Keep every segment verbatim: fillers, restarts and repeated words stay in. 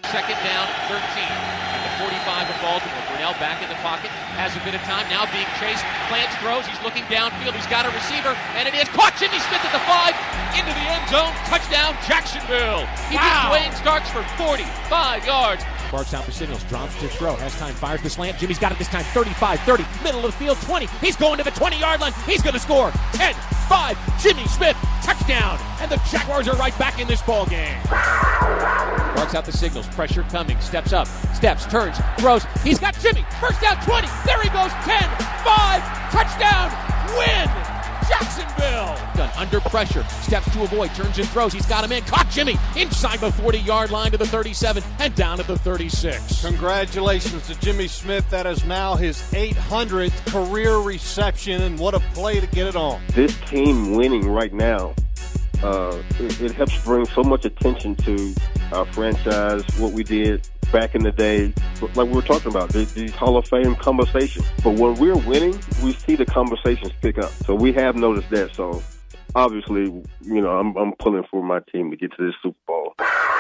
Second down, thirteen. At the forty-five of Baltimore. Brunell back in the pocket, has a bit of time, now being chased. Plants throws, he's looking downfield, he's got a receiver, and it is caught. Jimmy Smith at the five, into the end zone, touchdown Jacksonville. He wow. Dwayne starts for forty-five yards. Barks out the signals, drops to throw, has time, fires the slant. Jimmy's got it this time, thirty-five, thirty, middle of the field, twenty. He's going to the twenty-yard line. He's going to score. ten, five, Jimmy Smith, touchdown. And the Jaguars are right back in this ball game. Barks out the signals, pressure coming, steps up, steps, turns, throws. He's got Jimmy, first down, twenty. There he goes, ten, five, touchdown, win. Jacksonville! Done under pressure, steps to avoid, turns and throws. He's got him in, caught Jimmy inside the forty-yard line to the thirty-seven and down to the thirty-six. Congratulations to Jimmy Smith. That is now his eight hundredth career reception, and what a play to get it on. This team winning right now, uh, it, it helps bring so much attention to our franchise, what we did back in the day, like we were talking about, these, these Hall of Fame conversations. But when we're winning, we see the conversations pick up. So we have noticed that. So obviously, you know, I'm, I'm pulling for my team to get to this Super Bowl.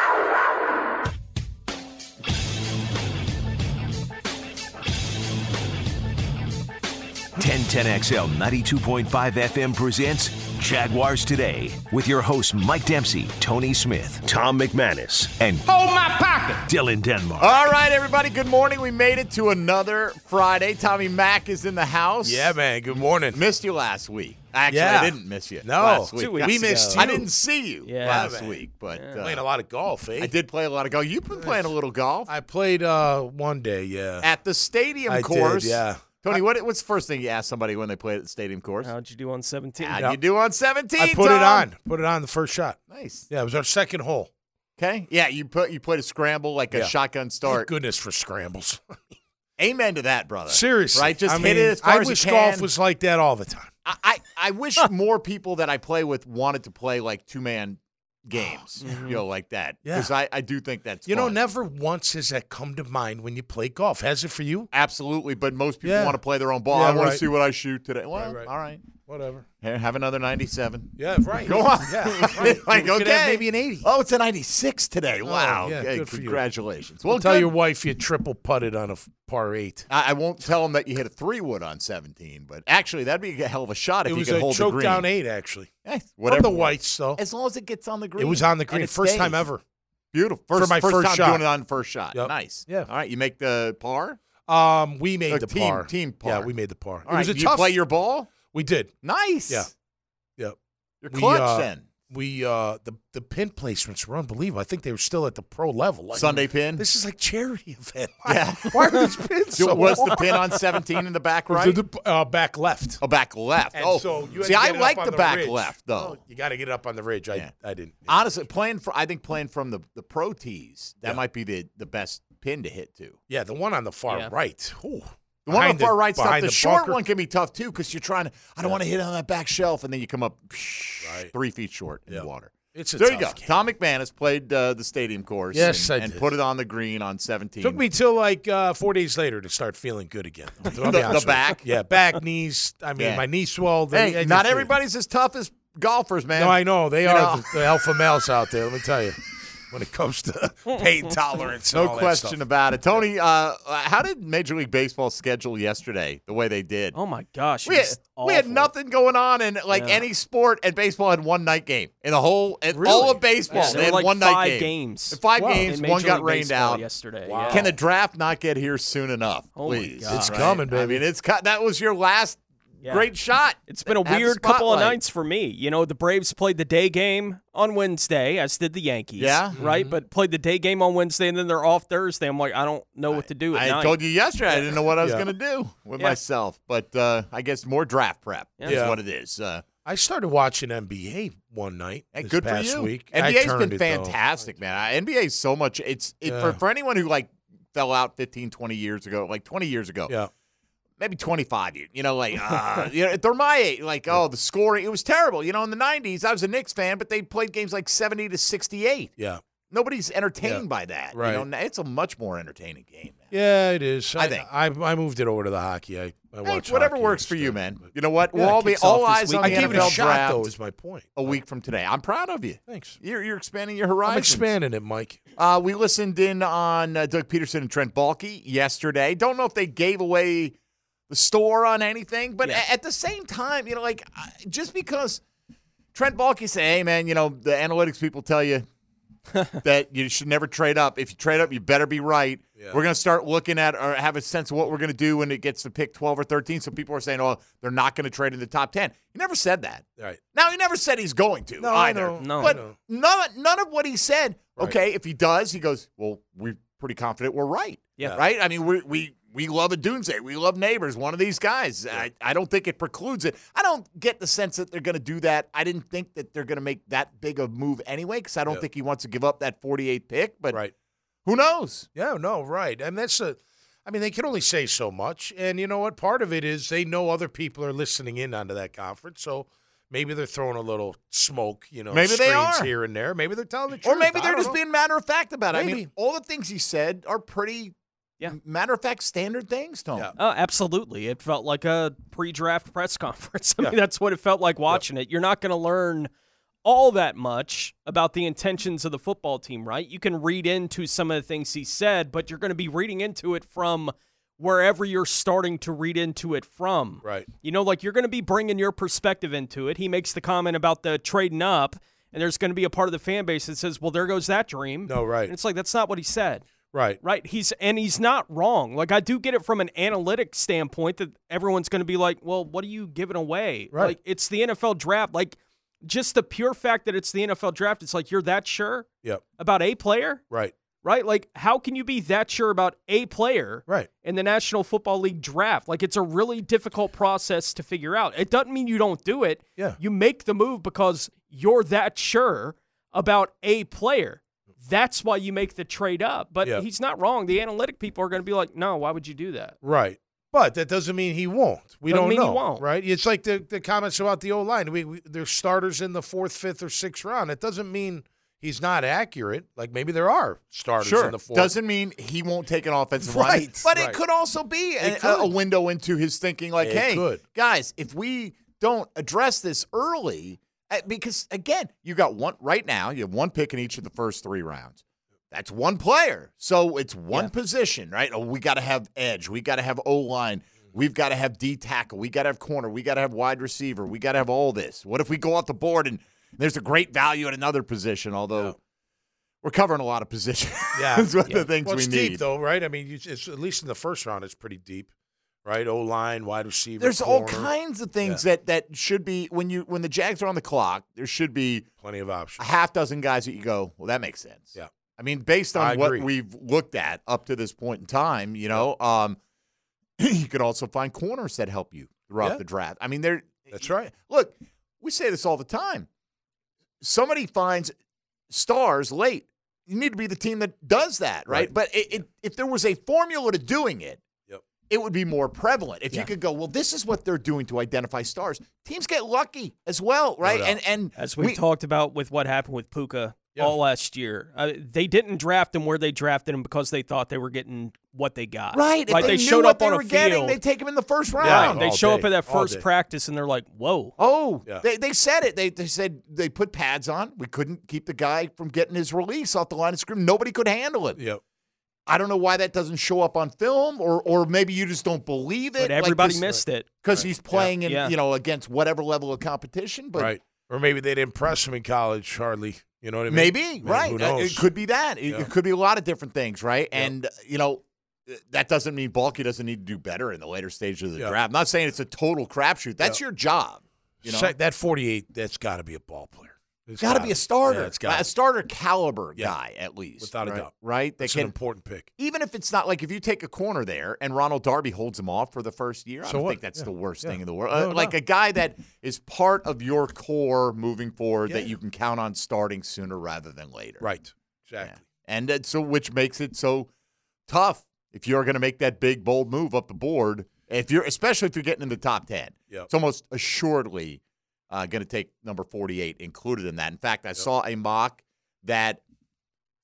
ten ten X L ninety-two point five F M presents Jaguars Today with your hosts Mike Dempsey, Tony Smith, Tom McManus, and Hold my pocket, Dylan Denmark. All right, everybody, good morning. We made it to another Friday. Tommy Mack is in the house. Yeah, man, good morning. Missed you last week. Actually, yeah. I didn't miss you no, last week. We missed you. I didn't see you yeah, last man. week. But yeah. uh, Playing a lot of golf, eh? I did play a lot of golf. You've been playing a little golf. I played uh, one day, yeah. At the stadium I course. Did, yeah. Tony, what, what's the first thing you ask somebody when they play at the stadium course? How'd you do on seventeen? How'd yep. you do on seventeen, I put Tom? it on. Put it on the first shot. Nice. Yeah, it was our second hole. Okay. Yeah, you put you played a scramble like a yeah. shotgun start. Thank goodness for scrambles. Amen to that, brother. Seriously. Right? Just I hit mean, it as far I as wish you can. golf was like that all the time. I, I, I wish more people that I play with wanted to play like two-man games, Mm-hmm. you know, like that. Yeah. Because I, I do think that's You fun. know, never once has that come to mind when you play golf. Has it for you? Absolutely, but most people Yeah. want to play their own ball. Yeah, I want right. to see what I shoot today. Well, Right, right. all right. Whatever. Here, have another ninety-seven. Yeah, right. Go on. Yeah, right. Like, You could okay. have maybe an eighty. Oh, it's a ninety-six today. Wow. yeah, okay, good for you. congratulations. Well, Well, tell good. your wife you triple putted on a f- par eight. I, I won't tell them that you hit a three-wood on seventeen, but actually, that'd be a hell of a shot if It you was could a hold the choke green. down eight, actually. Eh, From whatever. the whites, though. As long as it gets on the green. It was on the and green. it First time stays. ever. Beautiful. First, For my first, first time shot. doing it on the first shot. Yep. Nice. Yeah. All right. You make the par? Um, we made Or the team- par. team par. Yeah, we made the par. All it right. was a you tough. play your ball? We did. Nice. Yeah. Yep. You're We, clutch uh, then. We uh the the pin placements were unbelievable. I think they were still at the pro level. Like, Sunday pin? This is like charity event. Why, Yeah. why are these pins so Was the hard? pin on seventeen in the back It was right? the, uh, back left. Oh, back left. And oh, so you had see, to I get it like up on the the back ridge. left, though. Oh, you got to get it up on the ridge. I Yeah. I didn't. Honestly, playing for I think playing from the, the pro tees, that Yeah. might be the, the best pin to hit to. Yeah, the one on the far Yeah. right. Ooh. The one on Behind the far the- right's tough. behind The, the short bunker. one can be tough too because you're trying to. I don't Yeah. want to hit on that back shelf, and then you come up Right. three feet short in Yeah. the water. It's a There you tough go. game. Tom McManus played uh, the stadium course. Yes, and, I and did. put it on the green on seventeen. Took me till like uh, four days later to start feeling good again. I'll be The- honest the with you. back? Yeah, back, knees. I mean, Yeah. my knee swelled. Hey, I- I not just- everybody's as tough as golfers, man. No, I know. They You are know. the, the alpha males out there, let me tell you, when it comes to pain tolerance. and No all that question stuff. about it. Tony, uh, how did Major League Baseball schedule yesterday the way they did? Oh my gosh, we, it had, was we had awful. nothing going on in like Yeah. any sport, and baseball had one night game in the whole in Really? all of baseball. Yeah, they there had were like one five night game. games. Five Wow. games. In One Major got League rained Baseball out yesterday. Wow. Yeah. Can the draft not get here soon enough, Oh my please? God. It's coming, baby. I mean, it's co- that was your last Yeah. great shot. It's been a at the weird couple of spotlight. nights for me. You know, the Braves played the day game on Wednesday, as did the Yankees. Yeah. Right? But played the day game on Wednesday, and then they're off Thursday. I'm like, I don't know what to do at I night. told you yesterday I didn't know what I was Yeah. going to do with Yeah. myself, but uh, I guess more draft prep is Yeah. what it is. Uh, I started watching N B A one night Hey, this good for past you. week. N I B A's turned been it, though. fantastic, man. I- N B A is so much. It's it, Yeah. for, for anyone who like fell out fifteen, twenty years ago, like twenty years ago. Yeah. Maybe twenty-five years. You know, like, uh, you know, they're my age. Like, oh, the scoring, it was terrible. You know, in the nineties, I was a Knicks fan, but they played games like seventy to sixty-eight. Yeah. Nobody's entertained Yeah. by that. Right. You know, it's a much more entertaining game, man. Yeah, it is. I think. I, I moved it over to the hockey. I, I Hey, watch whatever hockey works for you, instead, man. but- You know what? Yeah, we'll all it be kicks all off this eyes on I the gave N it F L a shot, draft though, is my point. a week from today. I'm proud of you. Thanks. You're, you're expanding your horizons. I'm expanding it, Mike. Uh, we listened in on uh, Doug Peterson and Trent Baalke yesterday. Don't know if they gave away the store on anything, but Yeah. a- at the same time, you know, like uh, just because Trent Baalke say, "Hey, man, you know, the analytics people tell you that you should never trade up. If you trade up, you better be right." Yeah. We're going to start looking at or have a sense of what we're going to do when it gets to pick twelve or thirteen. So people are saying, "Oh, they're not going to trade in the top ten." He never said that. Right. Now, he never said he's going to No, I either. know. No. But I know. none, none of what he said, Right. okay, if he does, he goes, well, we're pretty confident we're right. Yeah. Right? I mean, we we we love a Doomsday. We love Neighbors, one of these guys. I, I don't think it precludes it. I don't get the sense that they're going to do that. I didn't think that they're going to make that big a move anyway because I don't Yeah. think he wants to give up that forty-eighth pick. But Right. who knows? Yeah, no, right. And that's a, I mean, they can only say so much. And you know what? Part of it is they know other people are listening in onto that conference. So maybe they're throwing a little smoke, you know, Maybe they screens are. here and there. Maybe they're telling the truth. Or maybe I they're don't just know. being matter of fact about it. I mean, Maybe. all the things he said are pretty Yeah. matter of fact standard things, Tom. Yeah. Oh, absolutely. It felt like a pre-draft press conference. I Yeah. mean, that's what it felt like watching it. You're not going to learn all that much about the intentions of the football team, right? You can read into some of the things he said, but you're going to be reading into it from wherever you're starting to read into it from. Right. You know, like you're going to be bringing your perspective into it. He makes the comment about the trading up, and there's going to be a part of the fan base that says, well, there goes that dream. No, right. And it's like, that's not what he said. Right. Right. He's and he's not wrong. Like I do get it from an analytic standpoint that everyone's going to be like, well, what are you giving away? Right. Like it's the N F L draft. Like just the pure fact that it's the N F L draft, it's like you're that sure Yep. about a player, Right. right? Like how can you be that sure about a player Right. in the National Football League draft? Like it's a really difficult process to figure out. It doesn't mean you don't do it. Yeah. You make the move because you're that sure about a player. That's why you make the trade up. But Yeah. he's not wrong. The analytic people are going to be like, no, why would you do that? Right. But that doesn't mean he won't. We Doesn't don't mean he know, won't. right? It's like the, the comments about the O-line. We, we, there's starters in the fourth, fifth, or sixth round. It doesn't mean he's not accurate. Like maybe there are starters Sure. in the fourth. Doesn't mean he won't take an offensive Right, line. But right. it could also be a, It could. a window into his thinking like, It hey, could. guys, if we don't address this early, uh, because, again, you got one right now, you have one pick in each of the first three rounds. That's one player. So it's one Yeah. position, right? Oh, we got to have edge. We got to have O-line. We've got to have D tackle. We got to have corner. We got to have wide receiver. We got to have all this. What if we go off the board and there's a great value at another position, although Yeah. we're covering a lot of positions. Yeah. That's what Yeah. the things well, we it's need. deep, though, right? I mean, you, it's, at least in the first round, it's pretty deep, right? O-line, wide receiver, There's all corner, kinds of things that, that should be when you when the Jags are on the clock. There should be plenty of a options. half dozen guys that you go, well, that makes sense. Yeah. I mean, based I on what agree. we've looked at up to this point in time, you know, um, you could also find corners that help you throughout Yeah. the draft. I mean, they're That's right. Look, we say this all the time. Somebody finds stars late. You need to be the team that does that, right? Right. But it, it, if there was a formula to doing it, Yep. it would be more prevalent. If Yeah. you could go, well, this is what they're doing to identify stars. Teams get lucky as well, right? doubt. and and As we, talked about with what happened with Puka Yeah. all last year, uh, they didn't draft him where they drafted him because they thought they were getting what they got. right, if Like they, they knew showed what up they on a were getting, field. they take him in the first Right. round. They all show up day, at that all first day. practice and they're like, whoa. Oh, Yeah. they they said it. They they said they put pads on. We couldn't keep the guy from getting his release off the line of scrimmage. Nobody could handle it. Yep. I don't know why that doesn't show up on film, or or maybe you just don't believe it. But like everybody this- missed it. because Right. he's playing in Yeah. you know against whatever level of competition. But right. Or maybe they didn't press him in college hardly. You know what I mean? maybe right, Who Uh, knows? it could be that. It, Yeah. it could be a lot of different things, right? Yeah. And uh, you know that doesn't mean Baalke doesn't need to do better in the later stages of the Yeah. draft. I'm not saying it's a total crapshoot. That's Yeah. your job. You know, Se- that forty-eight, that's got to be a ball player. It's got to be a starter, Yeah, it's got a starter caliber Yeah. guy at least, Without a right? doubt. Right? That That's an can important pick. even if it's not like if you take a corner there and Ronald Darby holds him off for the first year, I So don't what? think that's Yeah. the worst Yeah. thing in the world. No, Uh, like no. a guy that is part of your core moving forward that Yeah. you can count on starting sooner rather than later. Right. Yeah. Exactly. And uh, so which makes it so tough if you're going to make that big bold move up the board. If you're especially if you're getting in the top ten, Yep. it's almost assuredly uh, going to take number forty-eight included in that. In fact, I saw a mock that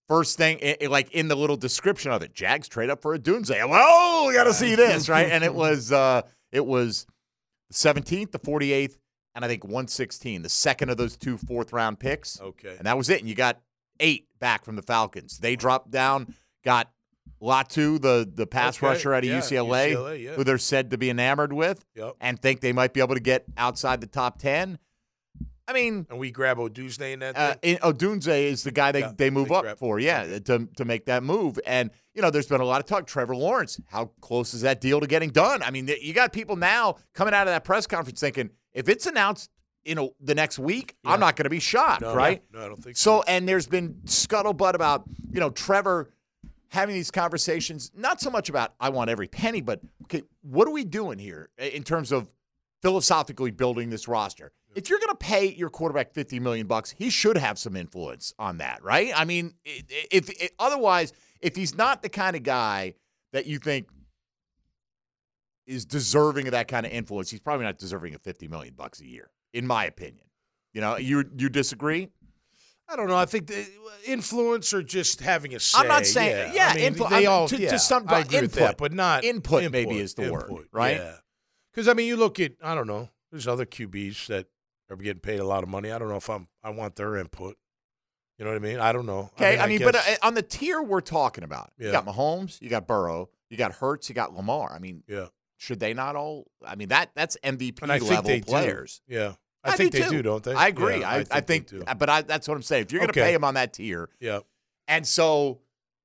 first thing, it, it, like in the little description of it, Jags trade up for Odunze. Well, we got to see this, right? And it was uh, it was the seventeenth, the forty-eighth, and I think one sixteen, the second of those two fourth-round picks. Okay. And that was it. And you got eight back from the Falcons. They dropped down, got Latu, the, the pass Okay. rusher out of Yeah, U C L A, U C L A, yeah. who they're said to be enamored with, Yep. and think they might be able to get outside the top ten. I mean, And we grab Odunze in that uh, thing? in, Odunze is the guy they, Yeah, they move they up grab- for, yeah, okay. to to make that move. And, you know, there's been a lot of talk. Trevor Lawrence, how close is that deal to getting done? I mean, you got people now coming out of that press conference thinking, if it's announced, you know, the next week, Yeah. I'm not going to be shocked, No, right? No, I don't think So, so. and there's been scuttlebutt about, you know, Trevor having these conversations, not so much about I want every penny, but, okay, what are we doing here in terms of philosophically building this roster? If you're going to pay your quarterback fifty million bucks, he should have some influence on that, right? I mean, if, if otherwise, if he's not the kind of guy that you think is deserving of that kind of influence, he's probably not deserving of fifty million bucks a year, in my opinion. You know, you you disagree? I don't know. I think the influence or just having a say. I'm not saying- yeah, I mean, influ- they I mean, all to- to yeah, some- I agree with input. that, but not Input maybe is the word, input, right? Yeah. Because I mean, you look at I don't know. There's other Q Bs that are getting paid a lot of money. I don't know if I'm I want their input. You know what I mean? I don't know. Okay, I mean, but uh, guess- on the tier we're talking about, you Yeah. got Mahomes, you got Burrow, you got Hurts, you got Lamar. I mean, yeah, should they not all? I mean, that that's M V P and I think level they players. do. Yeah, I, I think do they too. do, don't they? I agree. Yeah, I, I think, they do. but I, that's what I'm saying. If you're going to Okay. pay him on that tier, Yeah. and so,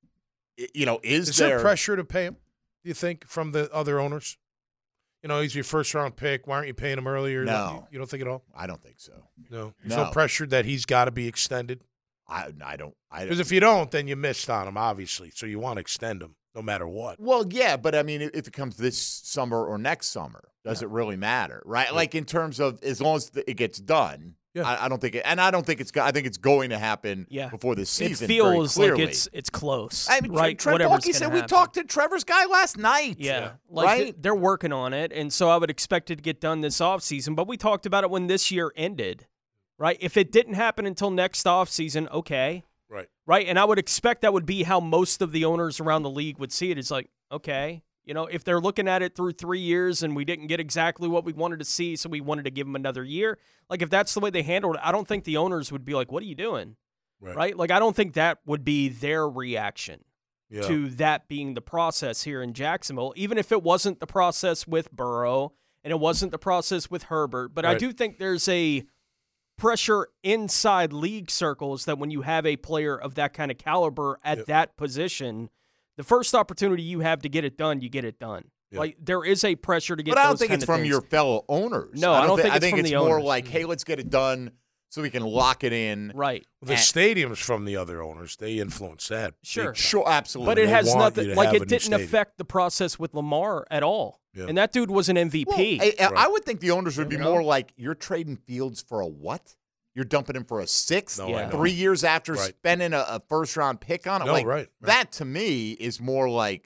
y- you know, is, Is there, there pressure to pay him? Do you think from the other owners? You know, he's your first round pick. Why aren't you paying him earlier? No. You, you don't think at all? I don't think so. No. There's no, No. pressure that he's got to be extended. I I don't. I Because don't. if you don't, then you missed on him, obviously. So you want to extend him no matter what. Well, yeah, but I mean, if it comes this summer or next summer, does it really matter, right? Yeah. Like in terms of as long as it gets done. Yeah. I, I don't think it, and I don't think it's. go- I think it's going to happen Yeah. before this It season. feels very like clearly. it's it's close. I mean, right? Trent Whatever's Baalke said gonna we happen. talked to Trevor's guy last night. Yeah. Like right. th- they're working on it, and so I would expect it to get done this offseason. But we talked about it when this year ended, right? If it didn't happen until next offseason, okay. Right. Right? And I would expect that would be how most of the owners around the league would see it. It's like, okay, you know, if they're looking at it through three years and we didn't get exactly what we wanted to see, so we wanted to give them another year, like if that's the way they handled it, I don't think the owners would be like, what are you doing? Right. Right? Like, I don't think that would be their reaction Yeah. to that being the process here in Jacksonville, even if it wasn't the process with Burrow and it wasn't the process with Herbert. But I Right. do think there's a pressure inside league circles that when you have a player of that kind of caliber at Yep. that position, the first opportunity you have to get it done, you get it done. Yep. Like there is a pressure to get. But I don't those think kind it's of from things. your fellow owners. No, I don't thi- think I it's think from it's the more owners. like, hey, let's get it done so we can lock it in. right. The And- stadium's from the other owners. They influence that. big Sure. time. Sure, absolutely. But it They has want nothing you to like have it a new didn't stadium. affect the process with Lamar at all. Yeah. And that dude was an M V P. Well, I, I Right. would think the owners would be You know? more like, you're trading Fields for a what? You're dumping him for a sixth? No, I know. Three years after Right. spending a, a first-round pick on it? No, like, right, right. That, to me, is more like,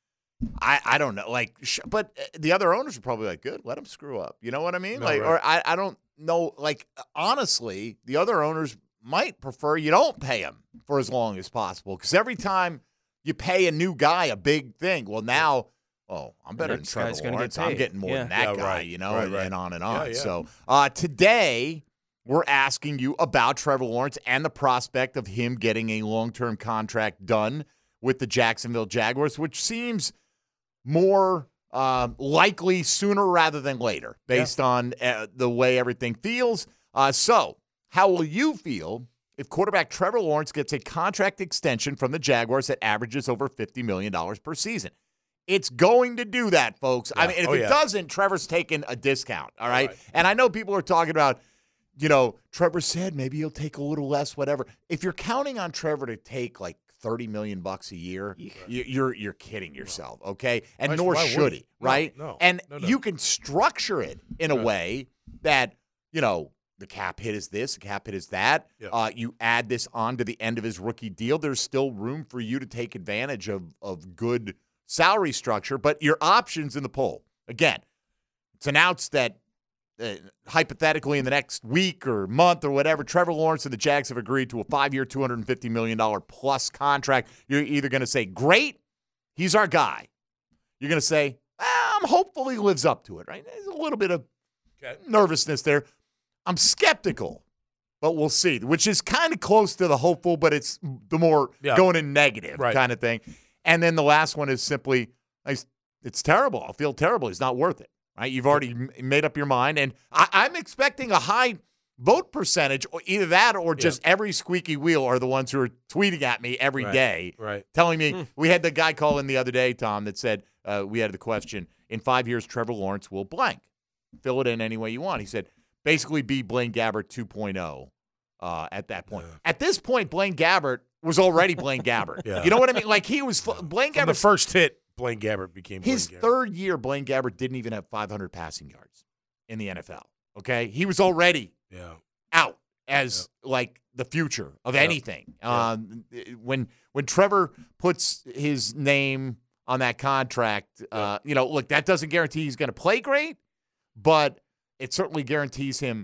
I, I don't know. Like, sh- But uh, the other owners are probably like, good, let him screw up. You know what I mean? No, like, right. Or I, I don't know. Like, honestly, the other owners might prefer you don't pay him for as long as possible because every time you pay a new guy a big thing, well, now – oh, I'm better than next Trevor guy's gonna get Lawrence. I'm paid. getting more Yeah. than that Yeah, guy, right. you know, Right, and, right. and on and Yeah, on. yeah. So uh, today we're asking you about Trevor Lawrence and the prospect of him getting a long-term contract done with the Jacksonville Jaguars, which seems more uh, likely sooner rather than later based on uh, the way everything feels. Uh, so how will you feel if quarterback Trevor Lawrence gets a contract extension from the Jaguars that averages over fifty million dollars per season? It's going to do that, folks. I Yeah. mean, if Oh, it yeah. doesn't, Trevor's taking a discount, all right? Right. And I know people are talking about, you know, Trevor said maybe he'll take a little less, whatever. If you're counting on Trevor to take like thirty million bucks a year, you, you're you're kidding yourself, okay? And Why- nor why should would he, he? No, right? no, and no, no. you can structure it in a Right. way that, you know, the cap hit is this, the cap hit is that. Yeah. Uh, you add this on to the end of his rookie deal. There's still room for you to take advantage of of good salary structure, but your options in the poll. Again, it's announced that uh, hypothetically in the next week or month or whatever, Trevor Lawrence and the Jags have agreed to a five-year, two hundred fifty million dollars plus contract. You're either going to say, great, he's our guy. You're going to say, ah, I'm hopeful he lives up to it, right? There's a little bit of okay. nervousness there. I'm skeptical, but we'll see, which is kind of close to the hopeful, but it's the more yeah. going in negative right. kind of thing. And then the last one is simply, it's terrible. I'll feel terrible. He's not worth it, right? You've already made up your mind. And I, I'm expecting a high vote percentage, or either that or just yeah. every squeaky wheel are the ones who are tweeting at me every right. day, right. telling me, hmm. we had the guy call in the other day, Tom, that said, uh, we had the question, in five years, Trevor Lawrence will blank. Fill it in any way you want. He said, basically be Blaine Gabbert two point oh uh, at that point. Yeah. At this point, Blaine Gabbert was already Blaine Gabbert. yeah. You know what I mean? Like he was Blaine Gabbert. The first hit, Blaine Gabbert became Blaine his Gabbert. third year. Blaine Gabbert didn't even have five hundred passing yards in the N F L. Okay, he was already yeah. out as yeah. like the future of yeah. anything. Yeah. Um, when when Trevor puts his name on that contract, uh, yeah. you know, look, that doesn't guarantee he's going to play great, but it certainly guarantees him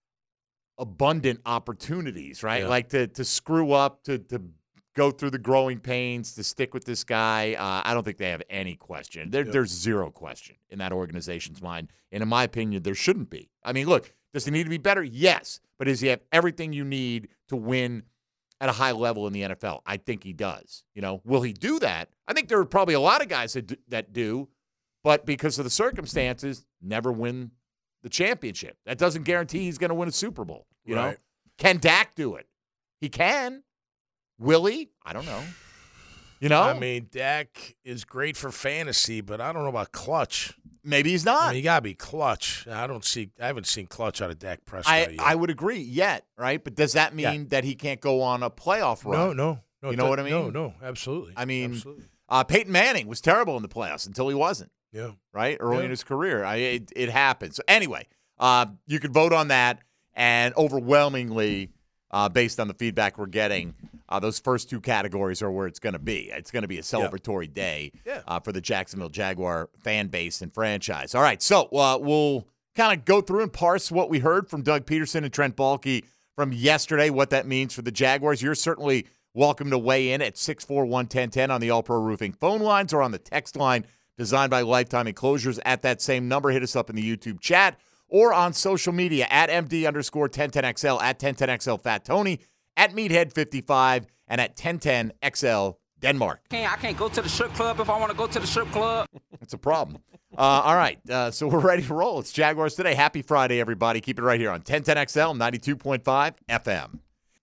abundant opportunities, right? Yeah. Like to to screw up, to to go through the growing pains, to stick with this guy. Uh, I don't think they have any question. There, yeah. There's zero question in that organization's mind. And in my opinion, there shouldn't be. I mean, look, does he need to be better? Yes. But does he have everything you need to win at a high level in the N F L? I think he does. You know, will he do that? I think there are probably a lot of guys that do, that do, but because of the circumstances, never win the championship. That doesn't guarantee he's going to win a Super Bowl. You right. know, can Dak do it? He can. Will he? I don't know. You know, I mean, Dak is great for fantasy, but I don't know about clutch. Maybe he's not. I mean, you gotta be clutch. I don't see. I haven't seen clutch out of Dak Prescott I, yet. I would agree. Yet, right? But does that mean yeah. that he can't go on a playoff run? No, no, no. You know what I mean? No, no, absolutely. I mean, absolutely. Uh, Peyton Manning was terrible in the playoffs until he wasn't. Yeah. Right. Early yeah. in his career, I, it, it happened. So anyway, uh, you could vote on that, and overwhelmingly, uh, based on the feedback we're getting, uh, those first two categories are where it's going to be. It's going to be a celebratory yeah. day yeah. uh, for the Jacksonville Jaguar fan base and franchise. All right, so uh, we'll kind of go through and parse what we heard from Doug Peterson and Trent Baalke from yesterday, what that means for the Jaguars. You're certainly welcome to weigh in at six four one, one oh one oh on the All-Pro Roofing phone lines or on the text line designed by Lifetime Enclosures at that same number. Hit us up in the YouTube chat or on social media at M D underscore ten ten X L, at ten ten X L Fat Tony, at Meathead fifty-five, and at ten ten X L Denmark. Hey, I can't go to the strip club if I want to go to the strip club. That's a problem. Uh, all right, uh, so we're ready to roll. It's Jaguars Today. Happy Friday, everybody. Keep it right here on ten ten X L, ninety-two point five F M.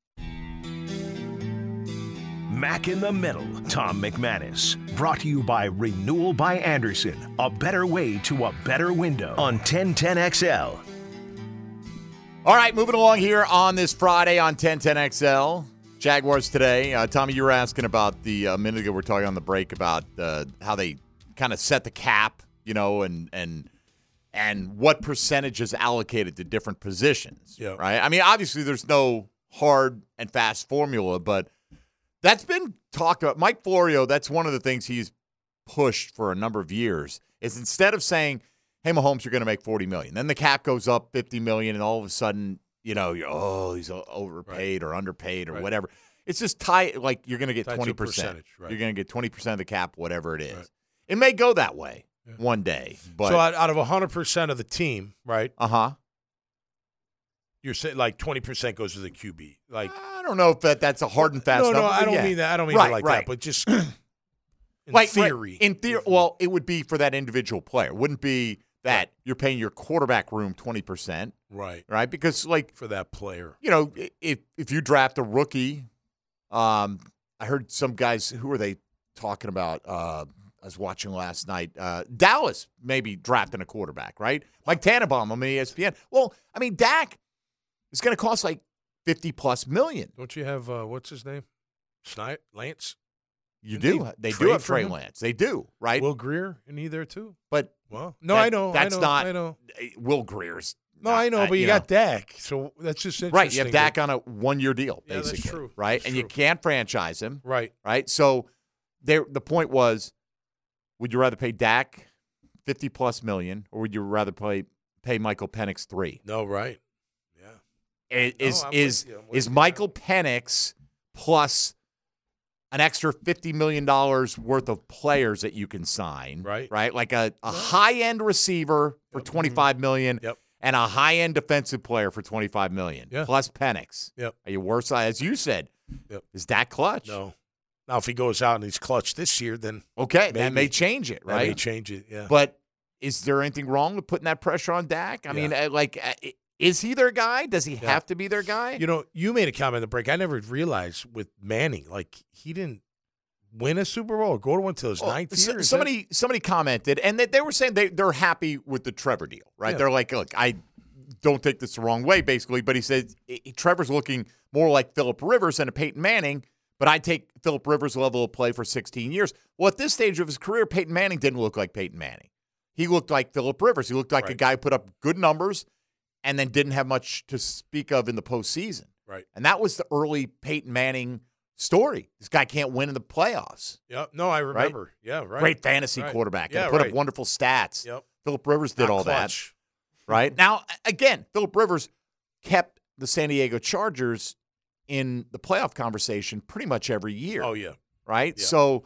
Mac in the Middle, Tom McManus. Brought to you by Renewal by Anderson. A better way to a better window on ten ten X L. All right, moving along here on this Friday on ten ten X L. Jaguars Today. Uh, Tommy, you were asking about the a uh, minute ago. We we're talking on the break about uh, how they kind of set the cap, you know, and and and what percentage is allocated to different positions. Yeah. Right. I mean, obviously, there's no hard and fast formula, but that's been talked about. Mike Florio, that's one of the things he's pushed for a number of years, is instead of saying, hey, Mahomes, you're going to make forty million dollars. Then the cap goes up fifty million dollars, and all of a sudden, you know, you're, oh, he's overpaid right. or underpaid or right. whatever. It's just tight, like you're going to get tied twenty percent. To right. You're going to get twenty percent of the cap, whatever it is. Right. It may go that way yeah. one day. But so out, out of one hundred percent of the team, right? Uh-huh. You're saying like twenty percent goes to the Q B. Like I don't know if that, that's a hard and fast no, number. No, I don't yeah. mean that. I don't mean right, it like right. that. But just in like, theory. Right. In theory, well, it would be for that individual player. It wouldn't be that right. you're paying your quarterback room twenty percent. Right. Right? Because, like, for that player. You know, if if you draft a rookie, um, I heard some guys, who are they talking about? Uh, I was watching last night. Uh, Dallas maybe drafting a quarterback, right? Like Tannenbaum on E S P N. Well, I mean, Dak is going to cost like fifty plus million. Don't you have, uh, what's his name? Snipe? Lance? You Didn't do. They, they do have Trey him? Lance. They do, right? Will Greer, isn't he there too? But well, no, that, I know. That's I know, not. I know. Will Greer's. No, I know, but you, you got know. Dak, so that's just interesting. Right, you have Dak on a one-year deal, yeah, basically. That's true. Right, that's and true. you can't franchise him. Right, right. So, there. The point was, would you rather pay Dak fifty plus million, or would you rather pay pay Michael Penix three. No, right. Is No, I'm is with you. I'm with is you. Michael Penix plus an extra fifty million dollars worth of players that you can sign, Right. Right, like a, a high end receiver for Yep. twenty-five million Yep. and a high end defensive player for twenty-five million Yeah. plus Penix. Yep. Are you worse? As you said, Yep. is that clutch? No. Now, if he goes out and he's clutch this year, then Okay, that Maybe. may change it, that right? may change it. Yeah. But is there anything wrong with putting that pressure on Dak? I Yeah. mean, uh, like, uh, is he their guy? Does he Yeah. have to be their guy? You know, you made a comment in the break. I never realized with Manning, like he didn't win a Super Bowl or go to one until his Well, ninth so- year. Is somebody somebody commented, and they, they were saying they, they're happy with the Trevor deal, right? Yeah. They're like, look, I don't take this the wrong way, basically, but he said eh, Trevor's looking more like Phillip Rivers than a Peyton Manning, but I take Phillip Rivers' level of play for sixteen years. Well, at this stage of his career, Peyton Manning didn't look like Peyton Manning. He looked like Phillip Rivers. He looked like a Right. guy who put up good numbers and then didn't have much to speak of in the postseason. Right. And that was the early Peyton Manning story. This guy can't win in the playoffs. Yeah. No, I remember. Yeah. Right. Great fantasy Right. quarterback. Yeah. And put right. up wonderful stats. Yep. Phillip Rivers did Not all clutch. that. Right? Now, again, Phillip Rivers kept the San Diego Chargers in the playoff conversation pretty much every year. Oh yeah. Right? Yeah. So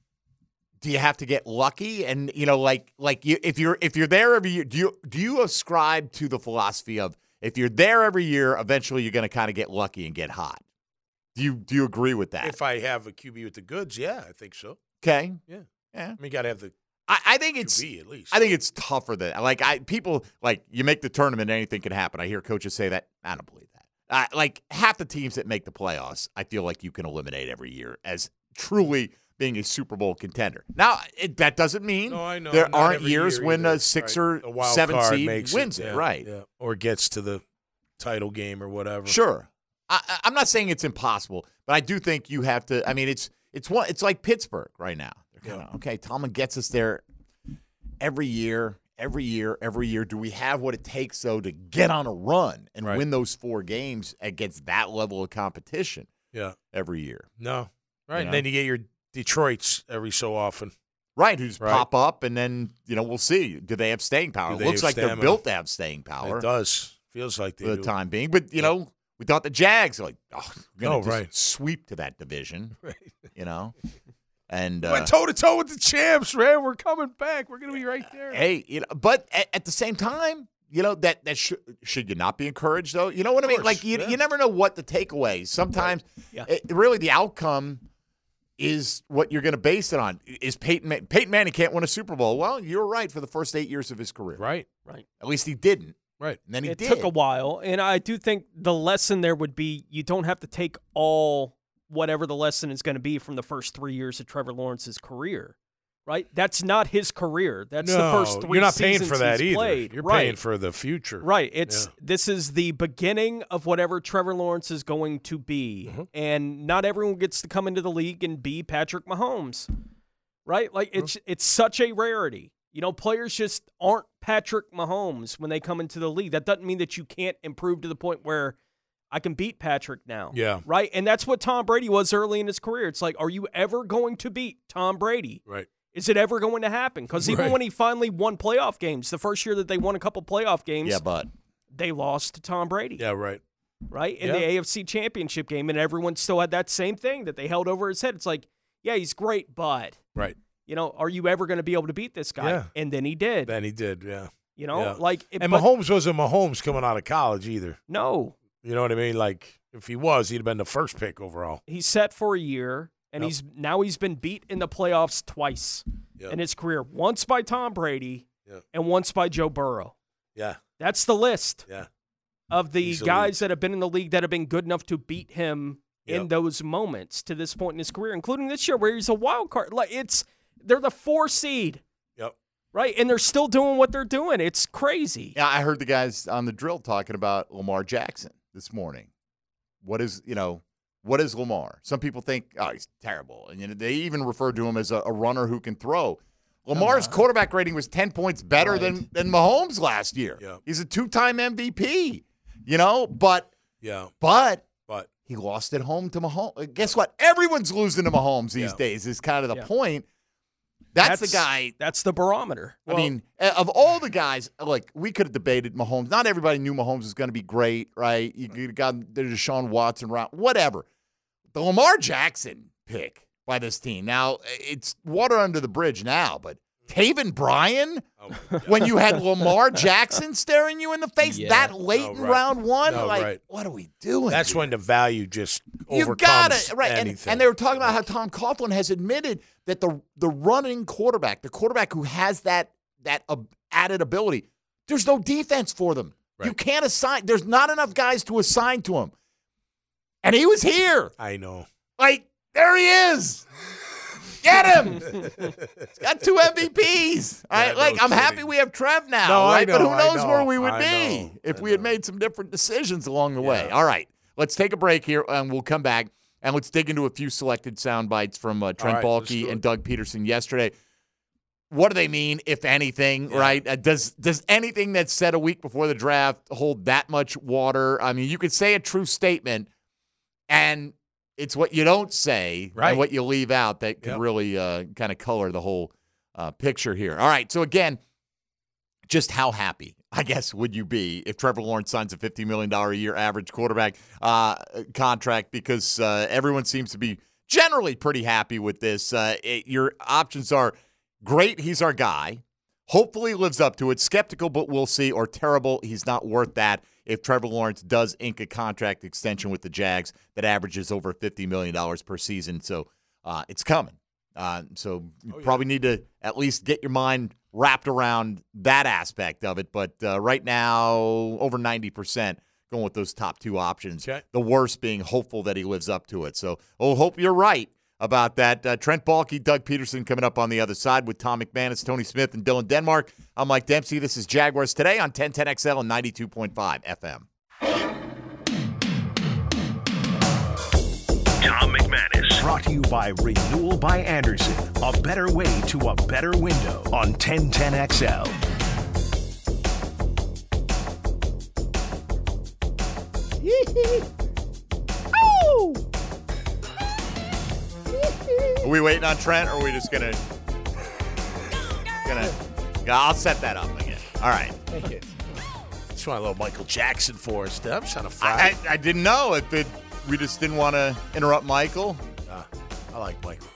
do you have to get lucky? And you know, like like you if you're if you're there every year, do you do you ascribe to the philosophy of if you're there every year, eventually you're gonna kind of get lucky and get hot? Do you do you agree with that? If I have a Q B with the goods, yeah, I think so. Okay. Yeah. Yeah. I mean, you got to have the I, I think it's Q B at least. I think it's tougher than like I people like you make the tournament, anything can happen. I hear coaches say that. I don't believe that. Uh, like half the teams that make the playoffs, I feel like you can eliminate every year as truly being a Super Bowl contender. Now it, that doesn't mean No, I know. there Not aren't every years year when either. a six Right. or A wild seven card seed makes wins it, yeah, right? Yeah. Or gets to the title game or whatever. Sure. I, I- I'm not saying it's impossible, but I do think you have to. I mean, it's it's one. It's like Pittsburgh right now. They're kind of okay. Tomlin gets us there every year, every year, every year. Do we have what it takes though to get on a run and Right. win those four games against that level of competition Yeah. every year? No. Right. You And know? then you get your Detroits every so often. Right, who's Right. pop up, and then you know we'll see. Do they have staying power? Do It they looks have like they're stamina? built to have staying power It does. Feels like they for the do. time being. But you Yeah. know, we thought the Jags like, oh, we're gonna Oh, just right. sweep to that division. Right. You know, and uh, Went toe to toe with the champs, man. We're coming back. We're going to be right there. hey, you know, but at, at the same time, you know that that should should you not be encouraged though? You know what I mean? course, Like you, yeah. you never know what the takeaways. Sometimes, Yeah. it, really, the outcome is what you're going to base it on. Is Peyton Man- Peyton Manning can't win a Super Bowl? Well, you're right for the first eight years of his career. Right. Right. At least he didn't. Right. And then he It did. took a while, and I do think the lesson there would be you don't have to take all whatever the lesson is going to be from the first three years of Trevor Lawrence's career, right? That's not his career. That's no, the first three you're not paying seasons for that he's either. played. You're right. paying for the future. Right. It's Yeah. this is the beginning of whatever Trevor Lawrence is going to be. Mm-hmm. And not everyone gets to come into the league and be Patrick Mahomes. Right? Like Mm-hmm. it's it's such a rarity. You know, players just aren't Patrick Mahomes when they come into the league. That doesn't mean that you can't improve to the point where I can beat Patrick now. Yeah. Right? And that's what Tom Brady was early in his career. It's like, are you ever going to beat Tom Brady? Right. Is it ever going to happen? Because even Right. when he finally won playoff games, the first year that they won a couple playoff games, Yeah, but they lost to Tom Brady, Yeah, right. right? In Yeah. the A F C Championship game, and everyone still had that same thing that they held over his head. It's like, yeah, he's great, but, Right. you know, are you ever going to be able to beat this guy? Yeah. And then he did. Then he did, yeah. you know, yeah. like, it, And but Mahomes wasn't Mahomes coming out of college either. no, You know what I mean? Like, if he was, he'd have been the first pick overall. he's set for a year, and Yep. he's now he's been beat in the playoffs twice Yep. in his career, once by Tom Brady Yep. and once by Joe Burrow. Yeah, That's the list yeah. of the He's elite. guys that have been in the league that have been good enough to beat him in Yep. those moments to this point in his career, including this year where he's a wild card. Like it's they're the four seed, Yep. right? And they're still doing what they're doing. It's crazy. yeah, I heard the guys on the drill talking about Lamar Jackson this morning. What is you know what is Lamar? Some people think oh he's terrible, and you know, they even refer to him as a, a runner who can throw. Lamar's quarterback rating was ten points better Right. than than Mahomes last year. Yeah. He's a two-time M V P. You know, but Yeah, but but he lost at home to Mahomes. Guess what? Everyone's losing to Mahomes these Yeah. days. Is kind of the Yeah. point. That's, that's the guy. That's the barometer. I well, mean, of all the guys, like, we could have debated Mahomes. Not everybody knew Mahomes was going to be great, right? You got there's Deshaun Watson, whatever. The Lamar Jackson pick by this team. Now, it's water under the bridge now, but Taven Bryan, oh when you had Lamar Jackson staring you in the face yeah. that late no, in right. round one, no, like, right. what are we doing? That's here? when the value just overcomes you got it, right? anything. And, and they were talking about how Tom Coughlin has admitted that the the running quarterback, the quarterback who has that that uh, added ability, there's no defense for them. Right. You can't assign. There's not enough guys to assign to him. And he was here. I know. Like, there he is. Get him! He's got two M V Ps. Yeah, right? Like, no I'm kidding. happy we have Trev now, no, right? Know, but who knows know, where we would I be know, if I we know. had made some different decisions along the yeah. way. All right, let's take a break here, and we'll come back, and let's dig into a few selected sound bites from uh, Trent right, Baalke and Doug Peterson yesterday. What do they mean, if anything, yeah. right? Uh, does does anything that's said a week before the draft hold that much water? I mean, you could say a true statement, and it's what you don't say right. and what you leave out that can yep. really uh, kind of color the whole uh, picture here. All right, so again, just how happy, I guess, would you be if Trevor Lawrence signs a fifty million dollars a year average quarterback uh, contract? Because uh, everyone seems to be generally pretty happy with this. Uh, it, your options are great, he's our guy. Hopefully lives up to it. Skeptical, but we'll see. Or terrible, he's not worth that. If Trevor Lawrence does ink a contract extension with the Jags that averages over fifty million dollars per season. So uh, it's coming. Uh, so you oh, yeah. probably need to at least get your mind wrapped around that aspect of it. But uh, right now, over ninety percent going with those top two options. Okay. The worst being hopeful that he lives up to it. So we'll hope you're right about that. Uh, Trent Baalke, Doug Peterson coming up on the other side with Tom McManus, Tony Smith, and Dylan Denmark. I'm Mike Dempsey. This is Jaguars Today on ten ten X L and ninety-two point five F M. Tom McManus. Brought to you by Renewal by Anderson. A better way to a better window on ten ten X L. Oh! Are we waiting on Trent, or are we just gonna gonna? I'll set that up again. All right. Thank you. Just want a little Michael Jackson for us. I'm trying to find. I, I, I didn't know if it. We just didn't want to interrupt Michael. Uh, I like Michael.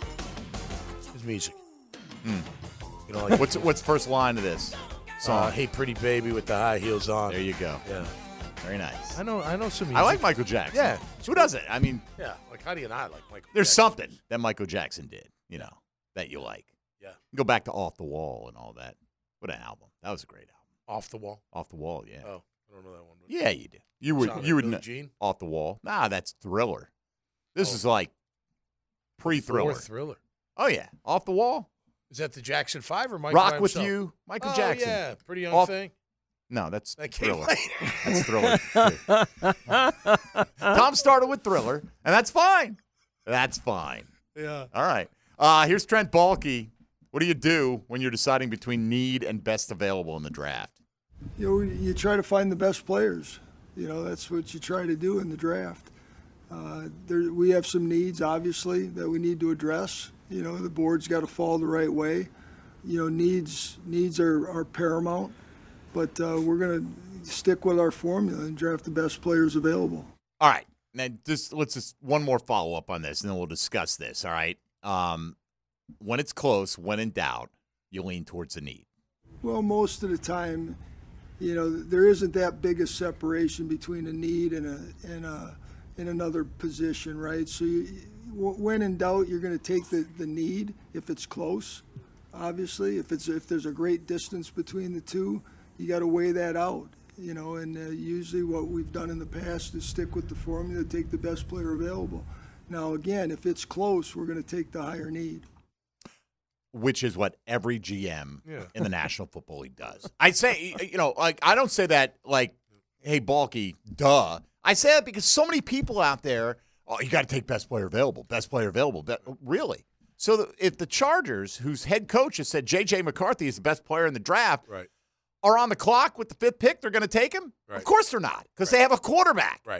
His music. Mm. You know, like what's what's the first line of this song? Uh, hey, pretty baby with the high heels on. There you go. Yeah. Very nice. I know. I know some music. I like Michael Jackson. Yeah. Who doesn't? I mean. Yeah. Like how do you not like Michael? There's Jackson? something that Michael Jackson did, you know, that you like. Yeah. Go back to Off the Wall and all that. What an album. That was a great album. Off the Wall. Off the Wall. Yeah. Oh, I don't know that one. But yeah, you do. You would. Sonic You would. Blue Know. Jean? Off the Wall. Nah, that's Thriller. This Oh. is like pre-Thriller. Thriller. Oh yeah, Off the Wall. Is that the Jackson Five or Michael? Rock by with himself? You, Michael oh, Jackson. Yeah, Pretty Young Off- Thing. No, that's That came Thriller. later. That's Thriller. too. Tom started with Thriller, and that's fine. That's fine. Yeah. All right. Uh, here's Trent Baalke. What do you do when you're deciding between need and best available in the draft? You know, you try to find the best players. You know, that's what you try to do in the draft. Uh, there, we have some needs, obviously, that we need to address. You know, the board's got to fall the right way. You know, needs needs are, are paramount, but uh, we're going to stick with our formula and draft the best players available. All right. Now, just let's just one more follow up on this, and then we'll discuss this. All right. Um, when it's close, when in doubt, you lean towards the need. Well, most of the time, you know, there isn't that big a separation between a need and a and a in another position, right? So you, when in doubt, you're going to take the, the need if it's close. Obviously, if it's if there's a great distance between the two, you got to weigh that out. You know, and uh, usually what we've done in the past is stick with the formula, take the best player available. Now, again, if it's close, we're going to take the higher need. Which is what every G M yeah. in the National Football League does. I say, you know, like I don't say that like, hey, Baalke, duh. I say that because so many people out there, oh, you got to take best player available, best player available. Be- really? So the, if the Chargers, whose head coach has said J J McCarthy is the best player in the draft, right. are on the clock with the fifth pick, they're going to take him? Right. Of course they're not, because right. they have a quarterback. Right.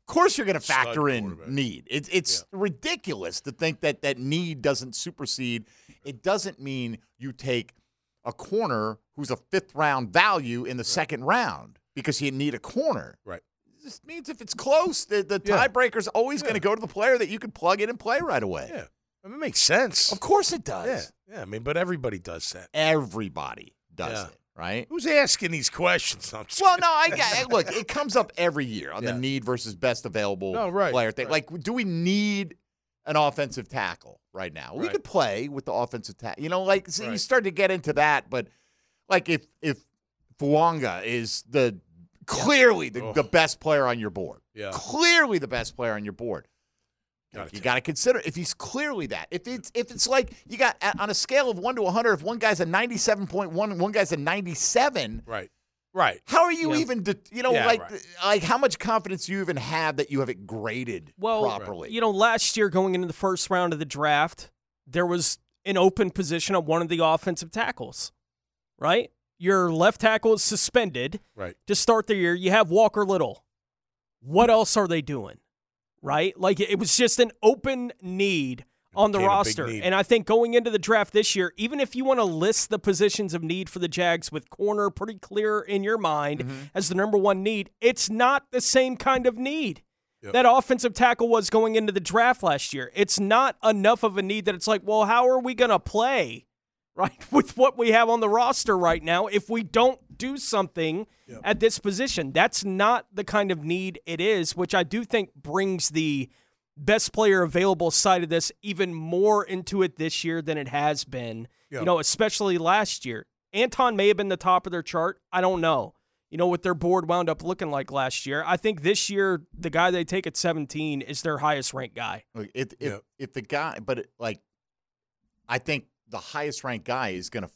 Of course you're going to Stud factor in quarterback. need. It's it's Yeah. ridiculous to think that that need doesn't supersede. It doesn't mean you take a corner who's a fifth-round value in the second round because you need a corner. Right. It just means if it's close, the, the Yeah. tiebreaker's always Yeah. going to go to the player that you can plug in and play right away. Yeah. I mean, it makes sense. Of course it does. Yeah. Yeah. I mean, but everybody does that. Everybody does Yeah. it, right? Who's asking these questions? No, I'm just Well, kidding. no, I get look. It comes up every year on Yeah. the need versus best available No, right, player thing. right. Like, do we need an offensive tackle right now? We Right. could play with the offensive tackle. You know, like so you Right. start to get into that, but like if if Fuanga is the clearly the, Oh. the best player on your board, Yeah. clearly the best player on your board. Gotta You take got to consider if he's clearly that. If it's if it's like you got on a scale of one to one hundred, if one guy's a ninety-seven point one and one guy's a ninety-seven, Right. Right. how are you Yeah. even, de- you know, Yeah, like, right. like how much confidence do you even have that you have it graded Well, properly? you know, last year going into the first round of the draft, there was an open position on one of the offensive tackles, right? Your left tackle is suspended Right. to start the year. You have Walker Little. What else are they doing, right? Like it was just an open need on the became a big roster. need. And I think going into the draft this year, even if you want to list the positions of need for the Jags with corner pretty clear in your mind Mm-hmm. as the number one need, it's not the same kind of need Yep. that offensive tackle was going into the draft last year. It's not enough of a need that it's like, well, how are we going to play, right, with what we have on the roster right now if we don't do something Yep. at this position? That's not the kind of need it is, which I do think brings the best player available side of this even more into it this year than it has been, Yep. you know, especially last year. Anton may have been the top of their chart. I don't know. You know, what their board wound up looking like last year. I think this year, the guy they take at seventeen is their highest ranked guy. Look, if, if, Yeah. if the guy, but it, like, I think the highest ranked guy is going to,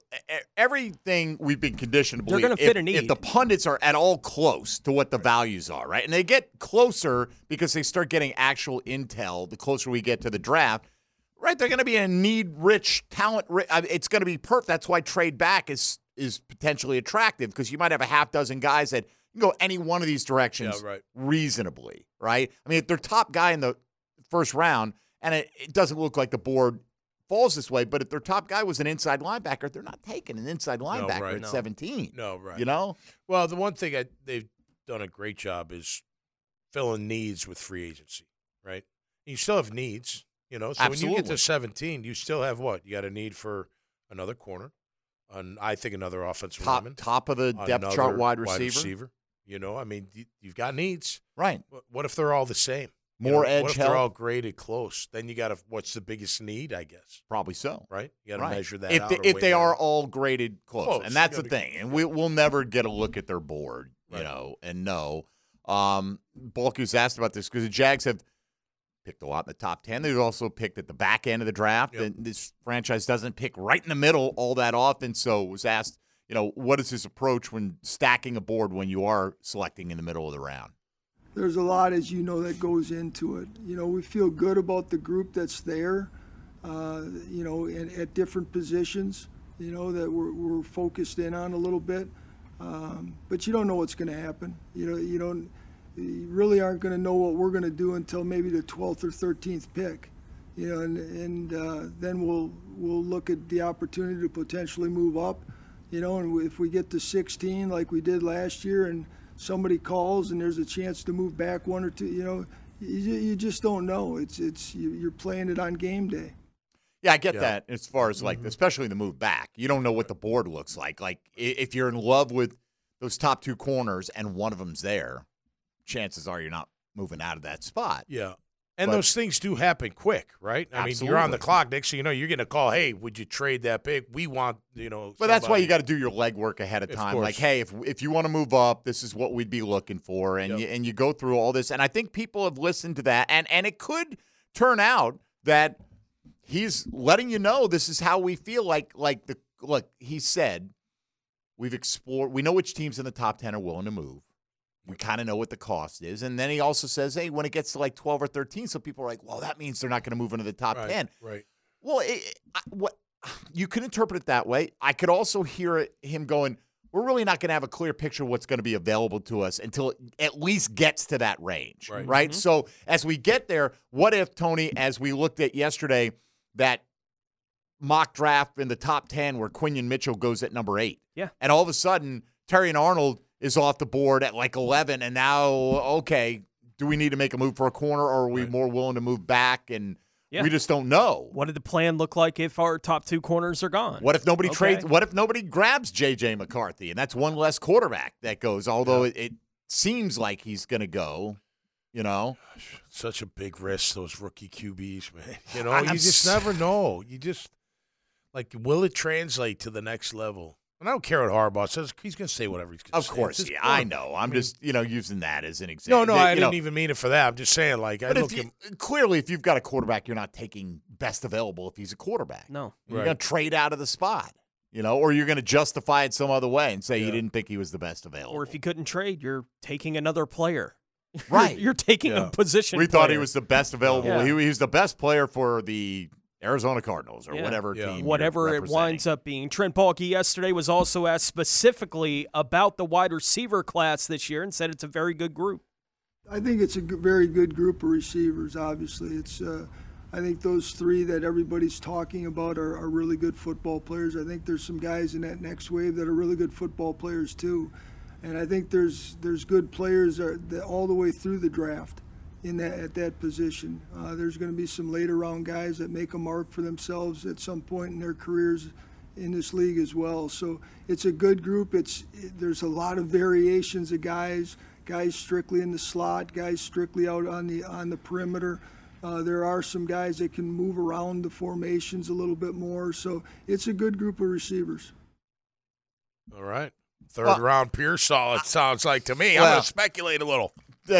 everything we've been conditioned to They're believe. gonna fit if, a need. If the pundits are at all close to what the values are, right? And they get closer because they start getting actual intel the closer we get to the draft, right? They're going to be a need rich, talent rich. I mean, it's going to be perfect. That's why trade back is is potentially attractive because you might have a half dozen guys that can go any one of these directions Yeah, right. reasonably, right? I mean, if they're top guy in the first round, and it, it doesn't look like the board falls this way, but if their top guy was an inside linebacker, they're not taking an inside linebacker right. at No. seventeen. No, right. You know? Well, the one thing I, they've done a great job is filling needs with free agency, right? You still have needs, you know. So when you get Absolutely. to seventeen, you still have what? You got a need for another corner, and I think another offensive Top lineman, top of the depth another chart wide receiver. You know, I mean, you, you've got needs. Right. What, what if they're all the same? You More know, edge What if help. they're all graded close? Then you got to. What's the biggest need? I guess. Probably so. Right. You got to Right. measure that if out. they, or if weigh they that are out. all graded close, Close. and that's You the gotta thing, and we, we'll never get a look at their board, you Right. know, and know. Um, Bulk was asked about this because the Jags have picked a lot in the top ten. They've also picked at the back end of the draft, Yep. and this franchise doesn't pick right in the middle all that often. So was asked, you know, what is his approach when stacking a board when you are selecting in the middle of the round? There's a lot, as you know, that goes into it. You know, we feel good about the group that's there, uh, you know, in, at different positions, you know, that we're, we're focused in on a little bit. Um, but you don't know what's going to happen. You know, you don't, you really aren't going to know what we're going to do until maybe the twelfth or thirteenth pick. You know, and, and uh, then we'll we'll look at the opportunity to potentially move up. You know, and if we get to sixteen like we did last year, and somebody calls and there's a chance to move back one or two, you know, you, you just don't know. It's it's you- you're playing it on game day. Yeah, I get Yeah. that as far as like, especially the move back. You don't know what the board looks like. Like i- if you're in love with those top two corners and one of them's there, chances are you're not moving out of that spot. Yeah. And But- those things do happen quick, right? I mean, you're on the Absolutely. clock. Next thing you know, you're getting a call, hey, would you trade that pick? We want, you know. But that's why you somebody- got to do your legwork ahead of Of time. course. Like, hey, if if you want to move up, this is what we'd be looking for, and Yep. you, and you go through all this. And I think people have listened to that, and and it could turn out that he's letting you know this is how we feel. Like like the look, he said we've explored. We know which teams in the top ten are willing to move. We kind of know what the cost is, and then he also says, hey, when it gets to like twelve or thirteen, so people are like, well, that means they're not going to move into the top Right, ten. Right. Well, it, I, what you could interpret it that way. I could also hear it, him going, we're really not going to have a clear picture of what's going to be available to us until it at least gets to that range, right? right? Mm-hmm. So as we get there, what if, Tony, as we looked at yesterday, that mock draft in the top ten where Quinion Mitchell goes at number eight. Yeah. And all of a sudden, Terrion Arnold is off the board at like eleven, and now, okay, do we need to make a move for a corner, or are we right. more willing to move back? And yeah. we just don't know. What did the plan look like if our top two corners are gone? What if nobody okay. trades? What if nobody grabs J J McCarthy, and that's one less quarterback that goes, although yeah. it, it seems like he's going to go. You know, such a big risk, those rookie Q Bs, man. You know, I'm you just never know. You just, like, will it translate to the next level? And I don't care what Harbaugh says. He's going to say whatever he's going to say. Of course, yeah, I know. I'm I mean, just, you know, using that as an example. No, no, they, I didn't know, even mean it for that. I'm just saying, like, but I if you, clearly, if you've got a quarterback, you're not taking best available if he's a quarterback. No. You're right. going to trade out of the spot. You know, or you're going to justify it some other way and say yeah. you didn't think he was the best available. Or if you couldn't trade, you're taking another player. Right. You're taking yeah. a position We player. thought he was the best available. Yeah. He, he was the best player for the Arizona Cardinals or yeah. whatever yeah. team. Whatever it winds up being. Trent Baalke yesterday was also asked specifically about the wide receiver class this year and said it's a very good group. I think it's a g- very good group of receivers, obviously. It's, uh, I think those three that everybody's talking about are, are really good football players. I think there's some guys in that next wave that are really good football players too. And I think there's there's good players are, that all the way through the draft in that at that position. Uh, there's going to be some later round guys that make a mark for themselves at some point in their careers in this league as well. So it's a good group. It's it, there's a lot of variations of guys, guys strictly in the slot, guys strictly out on the on the perimeter. Uh, there are some guys that can move around the formations a little bit more. So it's a good group of receivers. All right. Third well, round Pearsall, it sounds like to me. Well, I'm going to speculate a little.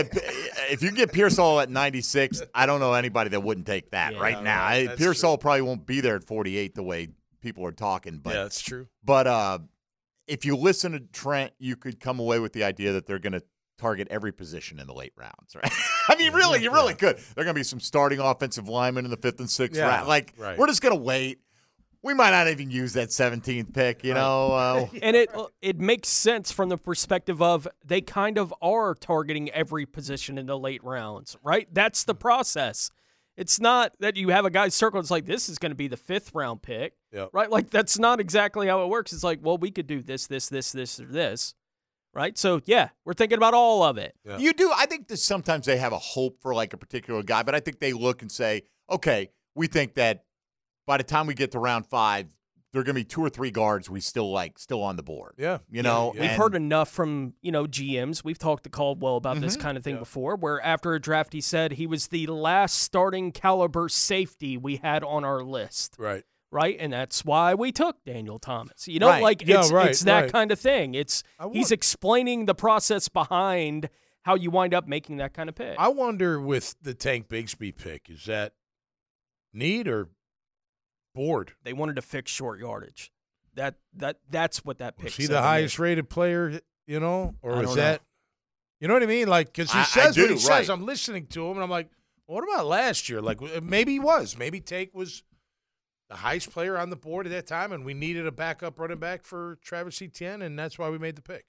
If you get Pearsall at ninety-six, I don't know anybody that wouldn't take that yeah, right now. Right. Pearsall probably won't be there at forty-eight the way people are talking. But, yeah, that's true. But uh, if you listen to Trent, you could come away with the idea that they're going to target every position in the late rounds, right? I mean, really, you really could. There are going to be some starting offensive linemen in the fifth and sixth yeah, round. Like, right. we're just going to wait. We might not even use that seventeenth pick, you know. Uh, and it it makes sense from the perspective of they kind of are targeting every position in the late rounds, right? That's the process. It's not that you have a guy circled. It's like, this is going to be the fifth round pick, yep. right? Like, that's not exactly how it works. It's like, well, we could do this, this, this, this, or this, right? So, yeah, we're thinking about all of it. Yeah. You do. I think that sometimes they have a hope for, like, a particular guy, but I think they look and say, okay, we think that by the time we get to round five, there are going to be two or three guards we still like, still on the board. Yeah. You know? Yeah, We've and, heard enough from, you know, G Ms. We've talked to Caldwell about mm-hmm. this kind of thing yeah. before, where after a draft he said he was the last starting caliber safety we had on our list. Right. Right? And that's why we took Daniel Thomas. You know, right. like yeah, it's, right, it's that right. kind of thing. It's He's explaining the process behind how you wind up making that kind of pick. I wonder with the Tank Bigsby pick, is that need or board? They wanted to fix short yardage. That that that's what that pick. Was he the highest rated player, you know, or is that, know. you know what I mean? Like, because he I, says I do, what he right. says. I'm listening to him, and I'm like, well, what about last year? Like, maybe he was. Maybe Tank was the highest player on the board at that time, and we needed a backup running back for Travis Etienne, and that's why we made the pick.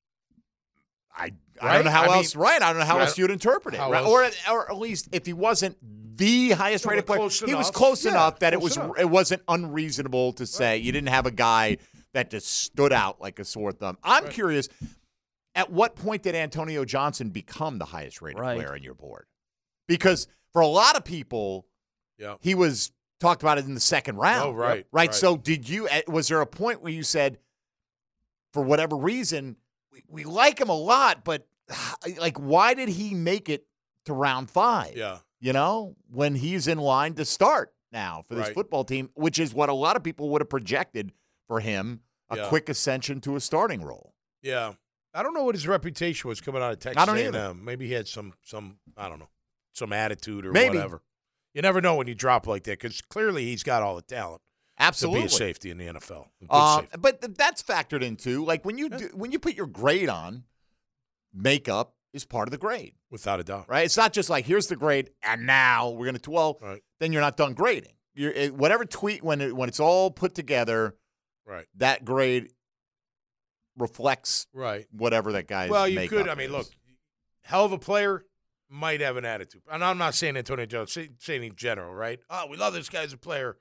I, Right? I don't know how I else. mean, right, I don't know how right. else you'd interpret it, How right? or or at least if he wasn't the highest No, rated but player, close he was enough. close Yeah, enough that it close was enough. it wasn't unreasonable to say you didn't have a guy that just stood out like a sore thumb. I'm Right. curious, at what point did Antonio Johnson become the highest rated Right. player on your board? Because for a lot of people, Yeah. he was talked about it in the second round. Oh, right, right. right. So did you? Was there a point where you said, for whatever reason, we, we like him a lot, but like, why did he make it to round five? Yeah. You know, when he's in line to start now for this Right. football team, which is what a lot of people would have projected for him, a Yeah. quick ascension to a starting role. Yeah. I don't know what his reputation was coming out of Texas I don't A and M. either. Maybe he had some, some I don't know, some attitude or Maybe. whatever. You never know when you drop like that because clearly he's got all the talent Absolutely. to be a safety in the N F L. A good Uh, safety. but th- that's factored into, like, when you do, when you put your grade on, makeup is part of the grade, Without a doubt. right? It's not just like, here's the grade, and now we're going to, well, Right. then you're not done grading. You're, it, whatever tweet, when it, when it's all put together, Right. that grade reflects right whatever that guy's Well, you makeup could. I mean, is. look, hell of a player, might have an attitude. And I'm not saying Antonio Jones, say- saying in general, right? Oh, we love this guy as a player.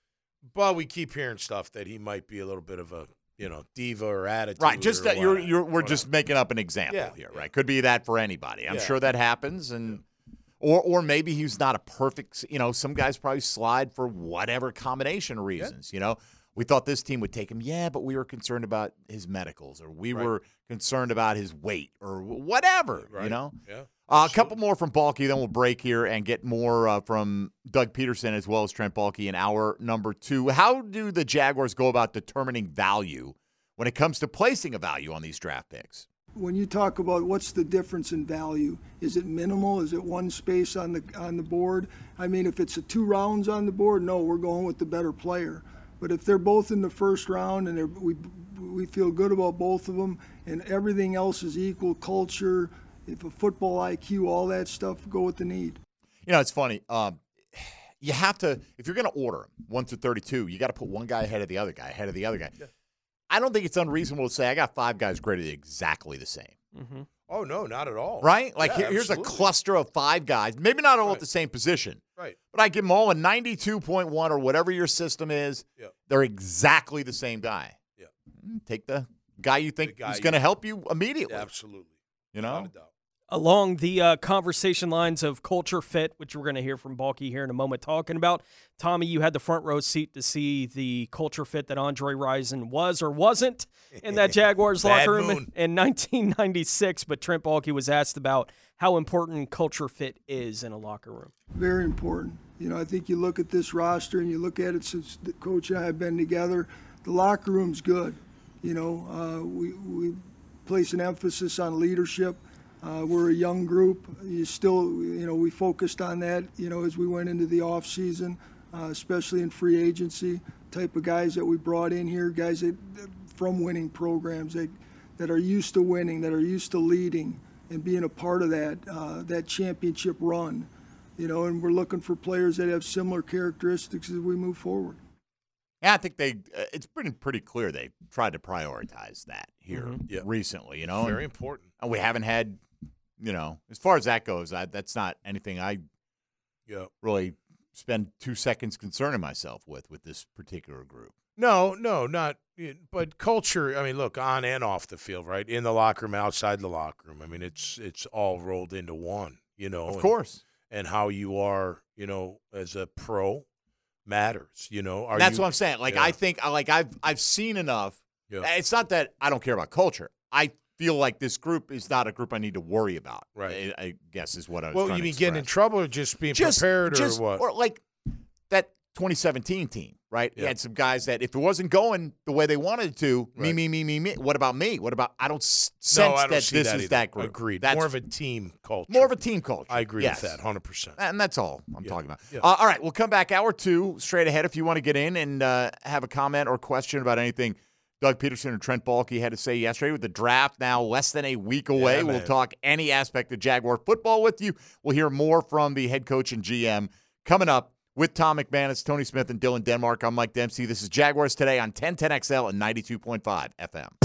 But we keep hearing stuff that he might be a little bit of a, you know, diva or attitude. Right, just or that you're whatever, you're we're whatever. just making up an example Yeah, here, yeah. right? Could be that for anybody. I'm Yeah. sure that happens, and or or maybe he's not a perfect. You know, some guys probably slide for whatever combination of reasons. You know, we thought this team would take him, yeah, but we were concerned about his medicals, or we Right. were concerned about his weight, or whatever. Right. You know, Yeah. uh, a couple more from Balky, then we'll break here and get more uh, from Doug Peterson as well as Trent Balky in hour number two. How do the Jaguars go about determining value when it comes to placing a value on these draft picks? When you talk about what's the difference in value, is it minimal? Is it one space on the on the board? I mean, if it's a two rounds on the board, no, we're going with the better player. But if they're both in the first round and they're, we we feel good about both of them, and everything else is equal, culture, if a football I Q, all that stuff, go with the need. You know, it's funny. Um, you have to, if you're going to order them, one through thirty-two, you got to put one guy ahead of the other guy, ahead of the other guy. Yeah. I don't think it's unreasonable to say I got five guys graded exactly the same. Mm-hmm. Oh, no, not at all. Right? Like, Yeah, here, here's a absolutely. cluster of five guys, maybe not all Right. at the same position, Right. but I give them all a ninety-two point one or whatever your system is. Yeah. They're exactly the same guy. Yeah. Take the guy you think guy is you- going to help you immediately. Absolutely. You know? Without a doubt. Along the uh, conversation lines of culture fit, which we're going to hear from Balky here in a moment talking about. Tommy, you had the front row seat to see the culture fit that Andre Rison was or wasn't in that Jaguars Bad locker room in, moon. in nineteen ninety-six, but Trent Balky was asked about how important culture fit is in a locker room. Very important. You know, I think you look at this roster and you look at it since the coach and I have been together, the locker room's good. You know, uh, we, we place an emphasis on leadership. Uh, we're a young group. You still, you know, we focused on that, you know, as we went into the off season, uh, especially in free agency, type of guys that we brought in here, guys that from winning programs that, that are used to winning, that are used to leading and being a part of that, uh, that championship run, you know, and we're looking for players that have similar characteristics as we move forward. Yeah, I think they. Uh, it's been pretty clear they tried to prioritize that here Mhm. Yeah. recently. You know, Very and, important. and we haven't had, you know, as far as that goes, I, that's not anything I Yeah. really spend two seconds concerning myself with with this particular group. No, no, not. But culture. I mean, look, on and off the field, right? In the locker room, outside the locker room. I mean, it's it's all rolled into one. You know, Of and, course, and how you are, you know, as a pro matters. You know, are and that's you, what I'm saying. Like yeah. I think, like I've I've seen enough. Yeah. It's not that I don't care about culture. I feel like this group is not a group I need to worry about. Right. I, I guess is what I was. Well, trying you to mean getting in express. trouble or just being just, prepared just, or what? Or like that twenty seventeen team, right? You Yeah. had some guys that if it wasn't going the way they wanted it to, me, Right. me, me, me, me. What about me? What about I don't s- sense no, I don't that see this that is either. that group. Agreed. That's more of a team culture. more of a team culture. I agree Yes. with that, hundred percent. And that's all I'm Yeah. talking about. Yeah. Uh, all right, we'll come back hour two straight ahead if you want to get in and uh, have a comment or question about anything Doug Peterson or Trent Balky had to say yesterday with the draft now less than a week away. Yeah, we'll man. talk any aspect of Jaguar football with you. We'll hear more from the head coach and G M coming up with Tom McManus, Tony Smith, and Dylan Denmark. I'm Mike Dempsey. This is Jaguars Today on ten ten X L and ninety-two point five F M.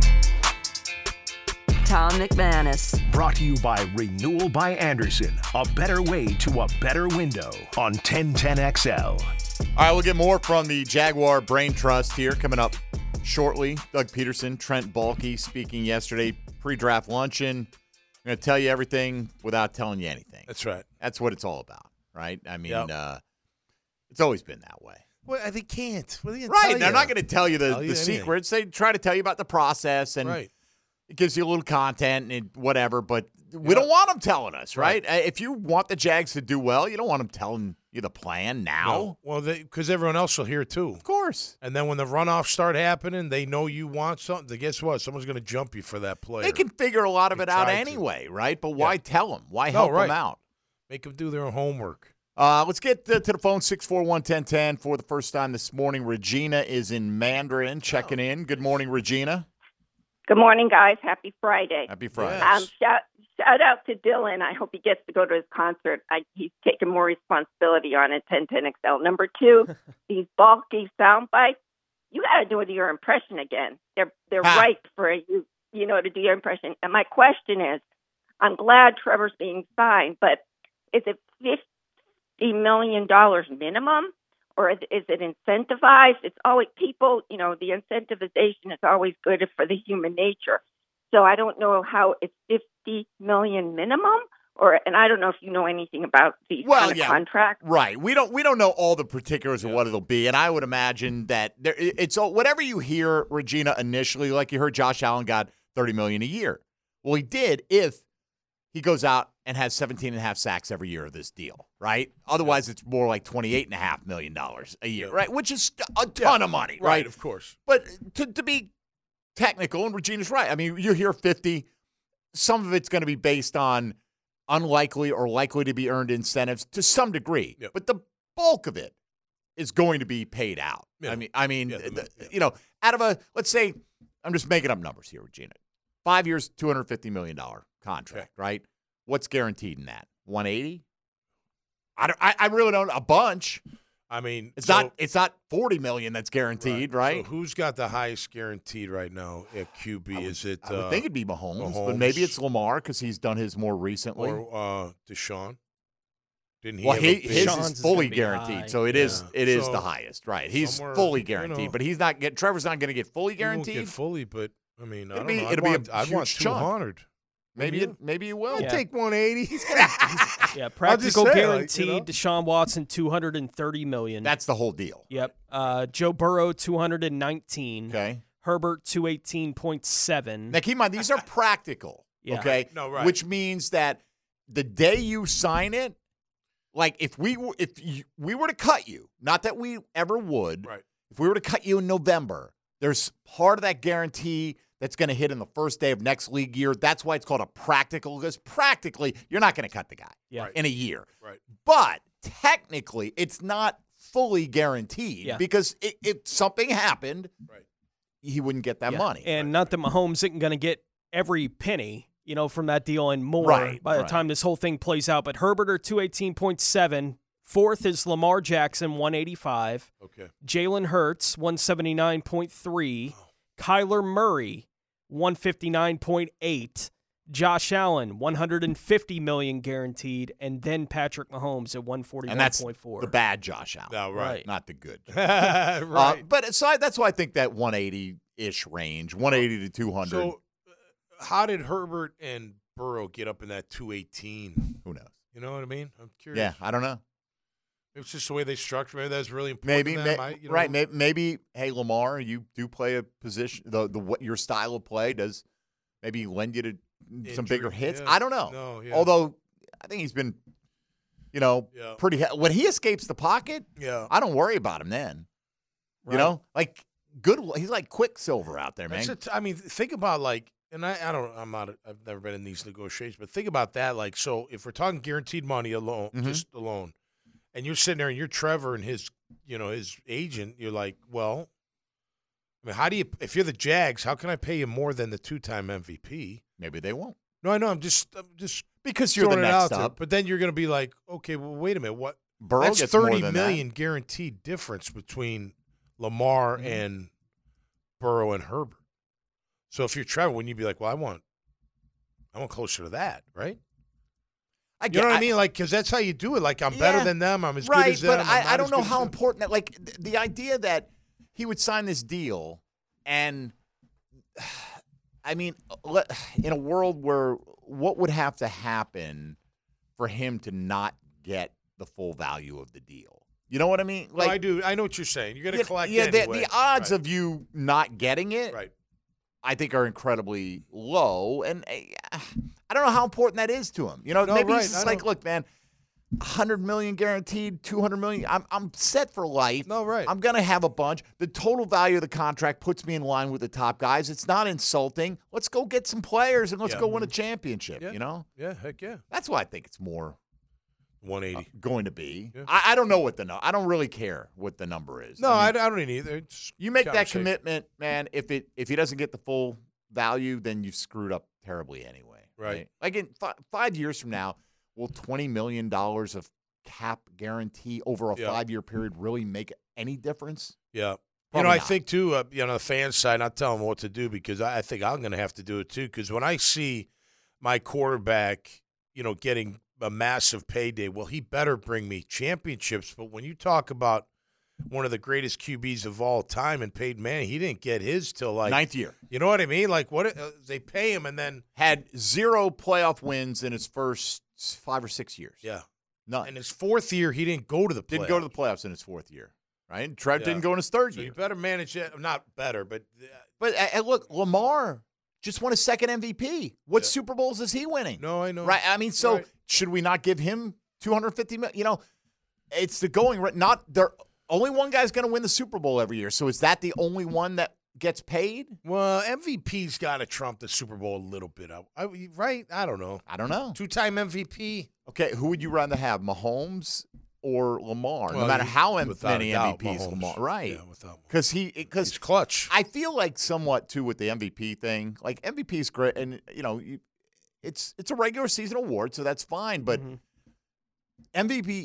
Tom McManus. Brought to you by Renewal by Anderson, a better way to a better window on ten ten X L. All right, we'll get more from the Jaguar Brain Trust here coming up shortly. Doug Peterson, Trent Balky speaking yesterday, pre-draft luncheon. I'm going to tell you everything without telling you anything. That's right. That's what it's all about, right? I mean, Yep. uh, it's always been that way. Well, they can't. What are they gonna Right. tell They're you? not going to tell you the, Tell the you anything. secrets. They try to tell you about the process, and Right. it gives you a little content and whatever, but we Yeah. don't want them telling us, right? Right. Uh, If you want the Jags to do well, you don't want them telling you the plan now. No. Well, because everyone else will hear too. Of course. And then when the runoffs start happening, they know you want something. Then guess what? Someone's going to jump you for that player. They can figure a lot of They it out try to. anyway, right? But why Yeah. tell them? Why No, help right. them out? Make them do their homework. Uh, let's get to, to the phone, six four one, one zero one zero. For the first time this morning, Regina is in Mandarin checking in. Good morning, Regina. Good morning, guys. Happy Friday. Happy Friday. Um, shout, shout out to Dylan. I hope he gets to go to his concert. I, he's taking more responsibility on it, ten ten X L. Number two, these bulky sound bites, you got to do it to your impression again. They're they're Ah. ripe for you, you know, to do your impression. And my question is, I'm glad Trevor's being signed, but is it fifty million dollars minimum, or is, is it incentivized? It's always people, you know, the incentivization is always good for the human nature. So I don't know how it's fifty million dollars minimum, or and I don't know if you know anything about these Well, kind of yeah, contracts. right. We don't we don't know all the particulars of what it'll be, and I would imagine that there, it's all, whatever you hear, Regina, initially, like you heard Josh Allen got thirty million dollars a year. Well, he did if he goes out and has seventeen and a half sacks every year of this deal, right? Otherwise, it's more like twenty-eight and a half million dollars a year, right? Which is a ton Yeah, of money, right, right? of course. But to, to be technical, and Regina's right. I mean, you hear fifty. Some of it's going to be based on unlikely or likely to be earned incentives to some degree. Yep. But the bulk of it is going to be paid out. Yeah. I mean, I mean, Yeah, the- the- yeah. you know, out of a, let's say, I'm just making up numbers here, Regina. Five years, two hundred fifty million dollars contract, right? What's guaranteed in that? one eighty? I, don't, I, I really don't, a bunch. I mean, It's so- not It's not forty million dollars that's guaranteed, right? So who's got the highest guaranteed right now at Q B? Is it? I would uh, think it'd be Mahomes, but Mahomes? maybe it's Lamar because he's done his more recently. or uh, Deshaun? Didn't he? Well, have he, a big- his Deshaun's is is fully gonna be guaranteed, high. so it is Yeah. it is So, the highest, right? He's somewhere, fully you guaranteed, know. but he's not get. Trevor's not going to get fully He won't guaranteed. get fully, but I mean, I It'll don't be- know. I'd it'll be a want, I'd want huge two chunk. hundred. maybe Would it, maybe you will. I'll Yeah. take one eighty. Yeah, practical saying, like, you guaranteed. know. Deshaun Watson, two hundred and thirty million. That's the whole deal. Yep. Uh, Joe Burrow, two hundred and nineteen. Okay. Herbert, two eighteen point seven. Now keep in mind these are practical. Yeah. Okay. No, right. Which means that the day you sign it, like if we w- if you, we were to cut you, not that we ever would. Right. If we were to cut you in November, there's part of that guarantee that's going to hit in the first day of next league year. That's why it's called a practical, because practically you're not going to cut the guy Yeah. in a year. Right. But technically, it's not fully guaranteed Yeah. because i if something happened, Right. he wouldn't get that Yeah. money. And not that Mahomes isn't going to get every penny, you know, from that deal and more Right, by the right. time this whole thing plays out. But Herbert are two eighteen point seven. Fourth is Lamar Jackson, one eighty-five. Okay. Jalen Hurts, one seventy-nine point three. Kyler Murray, one fifty-nine point eight. Josh Allen, one hundred fifty million guaranteed, and then Patrick Mahomes at one And forty-one that's point four. the bad Josh Allen. No, right. Not the good. right. Uh, but so I, that's why I think that one eighty-ish range, one eighty to two hundred. So, uh, how did Herbert and Burrow get up in that two eighteen? Who knows? You know what I mean? I'm curious. Yeah, I don't know. It's just the way they structure. Maybe that's really important. Maybe, to may, them. I, you know, right? Maybe, maybe, hey, Lamar, you do play a position. The the what your style of play does maybe lend you to some Injury, bigger hits. yeah. I don't know. No, yeah. Although I think he's been, you know, Yeah. pretty. He- when he escapes the pocket, Yeah. I don't worry about him then. You Right. know, like good. He's like Quicksilver out there, man. That's a t- I mean, think about like, and I, I don't, I'm not, I've never been in these negotiations, but think about that. Like, so if we're talking guaranteed money alone, Mhm. just alone, and you're sitting there and you're Trevor and his, you know, his agent, you're like, well, I mean, how do you, if you're the Jags, how can I pay you more than the two-time M V P? Maybe they won't No, I know. I'm just, I'm just because you're the throwing it out next there. up. But then you're going to be like, okay, well, wait a minute, what? Burrow That's gets more thirty than million guaranteed difference between Lamar Mhm. and Burrow and Herbert. So if you're Trevor, wouldn't you be like, well, I want, I want closer to that, right? I You get, know what I, I mean? Like, because that's how you do it. Like, I'm better Yeah. than them. I'm as right, good as them. but I'm I, not I don't as know good as how them. important that. Like th- the idea that he would sign this deal, and I mean, let, in a world where what would have to happen for him to not get the full value of the deal? You know what I mean? No, I do. I know what you're saying. You're going to yeah, collect yeah, the, anyway. the odds Right. of you not getting it, Right. I think, are incredibly low, and uh, I don't know how important that is to him. You know, No, maybe right, he's just I like, don't- look, man, one hundred million guaranteed, two hundred million. I'm I'm set for life. No, right. I'm gonna have a bunch. The total value of the contract puts me in line with the top guys. It's not insulting. Let's go get some players and let's Yeah. go win a championship. Yeah. You know, Yeah, heck yeah. that's why I think it's more one eighty. uh, going to be. Yeah. I, I don't know what the no. I don't really care what the number is. No, I I, mean, I don't either. It's you make that conversation. commitment, man. If it if he doesn't get the full value, then you've screwed up terribly anyway. Right. Like in fi- five years from now, will twenty million dollars of cap guarantee over a Yeah. five year period really make any difference? Yeah. You know, I not. think, too, uh, you know, the fan side, not telling them what to do because I, I think I'm going to have to do it, too, because when I see my quarterback, you know, getting a massive payday, well, he better bring me championships. But when you talk about one of the greatest Q Bs of all time and Peyton Manning, he didn't get his till, like. Ninth year. You know what I mean? Like, what uh, they pay him and then. Had zero playoff wins in his first five or six years. Yeah. None. In his fourth year, he didn't go to the playoffs. Didn't go to the playoffs in his fourth year. Right? Trev Yeah. didn't go in his third So year. you better manage it. Not better, but. Uh, But uh, look, Lamar just won his second M V P. What Yeah. Super Bowls is he winning? No, I know. Right? I mean, so Right. should we not give him two hundred fifty million? You know, it's the going right. Not there. Only one guy's going to win the Super Bowl every year. So is that the only one that gets paid? Well, M V P's got to trump the Super Bowl a little bit. I, I, right? I don't know. I don't know. Two-time M V P. Okay, who would you rather have, Mahomes or Lamar? Well, no matter you- how without many a doubt, M V Ps Mahomes. Lamar, right? Yeah, without Mahomes. Because he, because He's clutch. I feel like somewhat too with the M V P thing. Like M V P is great, and you know, you, it's it's a regular season award, so that's fine. But Mm-hmm. M V P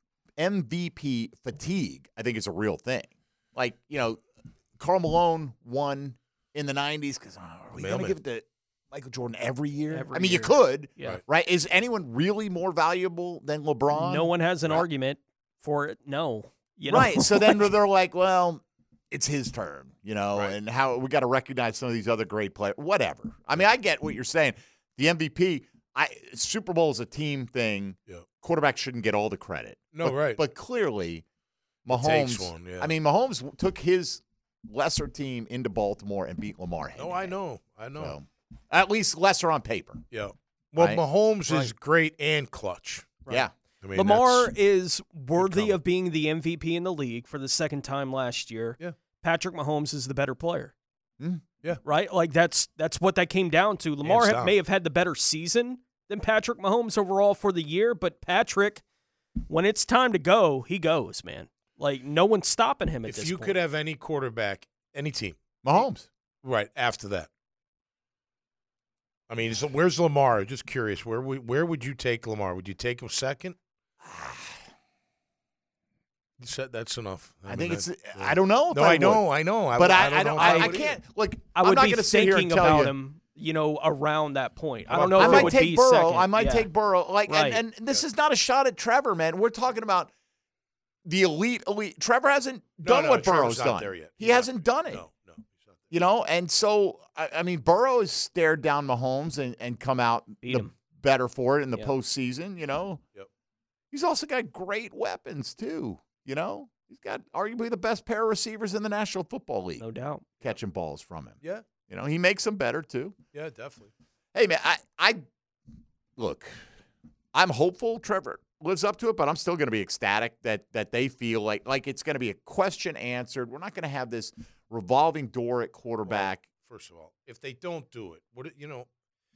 M V P fatigue, I think, is a real thing. Like you know, Karl Malone won in the nineties because oh, are we going to Mailman. give it to Michael Jordan every year? Every I mean, year. you could, Yeah. Right. right? Is anyone really more valuable than LeBron? No one has an Right. argument for it. No. You know? Right. So then they're like, well, it's his turn, you know, Right. and how we got to recognize some of these other great players. Whatever. I mean, I get what you're saying. The M V P, I Super Bowl is a team thing. Yeah. Quarterback shouldn't get all the credit. No, But- right. But clearly, Mahomes. takes one, yeah. I mean, Mahomes took his lesser team into Baltimore and beat Lamar. No, I know. I know. So, at least lesser on paper. Yeah. Well, Right. Mahomes is Right. great and clutch. Yeah. I mean, Lamar that's- is worthy coming. of being the M V P in the league for the second time last year. Yeah. Patrick Mahomes is the better player. Mm. Yeah. Right? Like that's that's what that came down to. Lamar Hands ha- down. may have had the better season than Patrick Mahomes overall for the year, but Patrick, when it's time to go, he goes, man. Like no one's stopping him at If this you point. could have any quarterback, any team, Mahomes. right after that. I mean, so where's Lamar? Just curious. Where would where would you take Lamar? Would you take him second? You said that's enough. I, mean, think it's. that- I don't know. If No, I, I would. know, I know. I, But I, I don't. I know don't. if I, I would can't. either. Look, I I'm would not be going to sit here and thinking tell about you. him, you know, around that point. I How don't know about- if I it might would take be Burrow. second. I might Yeah. take Burrow. Like, Right. and, and this is not a shot at Trevor, man. We're talking about the elite, elite. Trevor hasn't No, done no, what Trevor's Burrow's not done. there yet. He He's not hasn't there. done it. No, no. he's not there. You know, and so I, I mean, Burrow has stared down Mahomes and, and come out Beat the him. better for it in the Yeah. postseason. You know, Yep. he's also got great weapons too. You know, he's got arguably the best pair of receivers in the National Football League, No doubt. catching balls from him. Yeah, You know, he makes them better too. yeah, definitely. Hey man, I, I look, I'm hopeful Trevor lives up to it, but I'm still going to be ecstatic that that they feel like like it's going to be a question answered. We're not going to have this revolving door at quarterback. First of all, if they don't do it, what you know,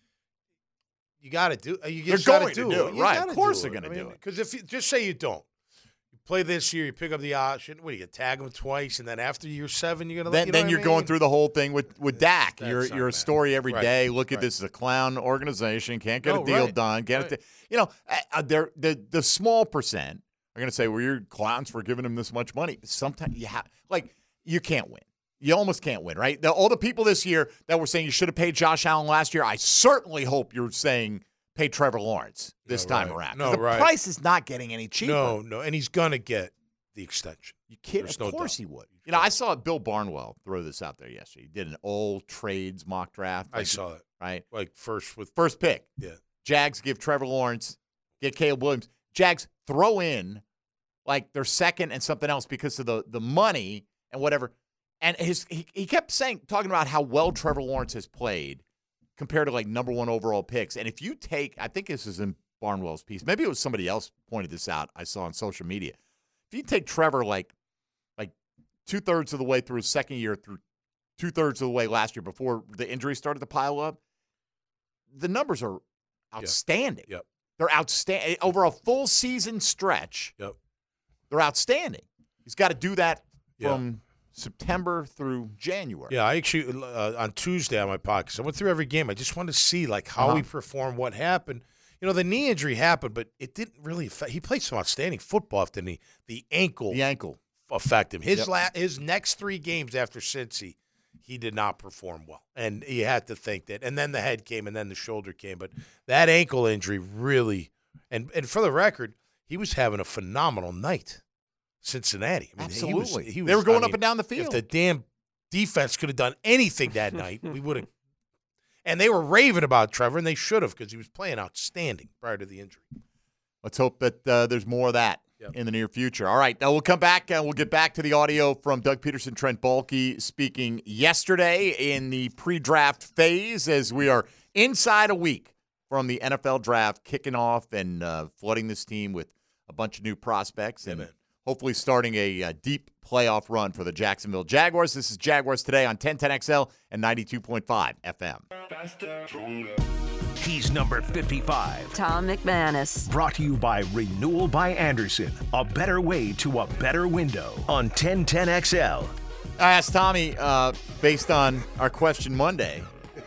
you got to do. You They're just gotta going to do, do it, You right. gotta Of course do they're it. gonna I do mean, it. Because if you just say you don't, you play this year, you pick up the option. What do you get? Tag them twice, and then after year seven, you're gonna. then you know then what you're I going mean? through the whole thing with with Dak. That's You're not you're a bad. story every Right. day. Look at Right. this as a clown organization. Can't get No, a deal right. done. Get Right. it. You know, uh, they're, the the small percent are going to say, "Well, you're clowns for giving him this much money." Sometimes you have like you can't win. You almost can't win, right? The, all the people this year that were saying you should have paid Josh Allen last year, I certainly hope you're saying pay Trevor Lawrence this No, time right. around. No, the right. price is not getting any cheaper. No, no, and he's gonna get the extension. You kidding? There's Of no course doubt. he would. You know, I saw Bill Barnwell throw this out there yesterday. He did an all trades mock draft. I Like, saw it. Right? Like first with First pick. yeah. Jags give Trevor Lawrence, get Caleb Williams. Jags throw in like their second and something else because of the, the money and whatever. And his he, he kept saying, talking about how well Trevor Lawrence has played compared to like number one overall picks. And if you take, I think this is in Barnwell's piece, maybe it was somebody else pointed this out I saw on social media. If you take Trevor like like two-thirds of the way through his second year through two-thirds of the way last year before the injuries started to pile up, the numbers are outstanding. Yep. They're outstanding. Over a full season stretch, Yep. they're outstanding. He's got to do that Yeah. from September through January. Yeah, I actually uh, on Tuesday on my podcast, I went through every game. I just wanted to see like how Uh-huh. he performed, what happened. You know, the knee injury happened, but it didn't really affect. He played some outstanding football after the knee. The ankle, The ankle. affect him. His Yep. la- his next three games after Cincy, he did not perform well, and you had to think that. And then the head came, and then the shoulder came, but that ankle injury really. And and for the record, he was having a phenomenal night. Cincinnati. I mean, Absolutely. He was, he was, they were going I mean, up and down the field. If the damn defense could have done anything that night, we would have. And they were raving about Trevor, and they should have because he was playing outstanding prior to the injury. Let's hope that uh, there's more of that yep. in the near future. All right, now we'll come back and we'll get back to the audio from Doug Peterson, Trent Baalke speaking yesterday in the pre-draft phase as we are inside a week from the N F L draft kicking off and uh, flooding this team with a bunch of new prospects and Amen. hopefully starting a, a deep playoff run for the Jacksonville Jaguars. This is Jaguars Today on ten ten X L and ninety-two point five F M. He's number fifty-five. Tom McManus. Brought to you by Renewal by Anderson. A better way to a better window on ten ten X L. I asked Tommy, uh, based on our question Monday,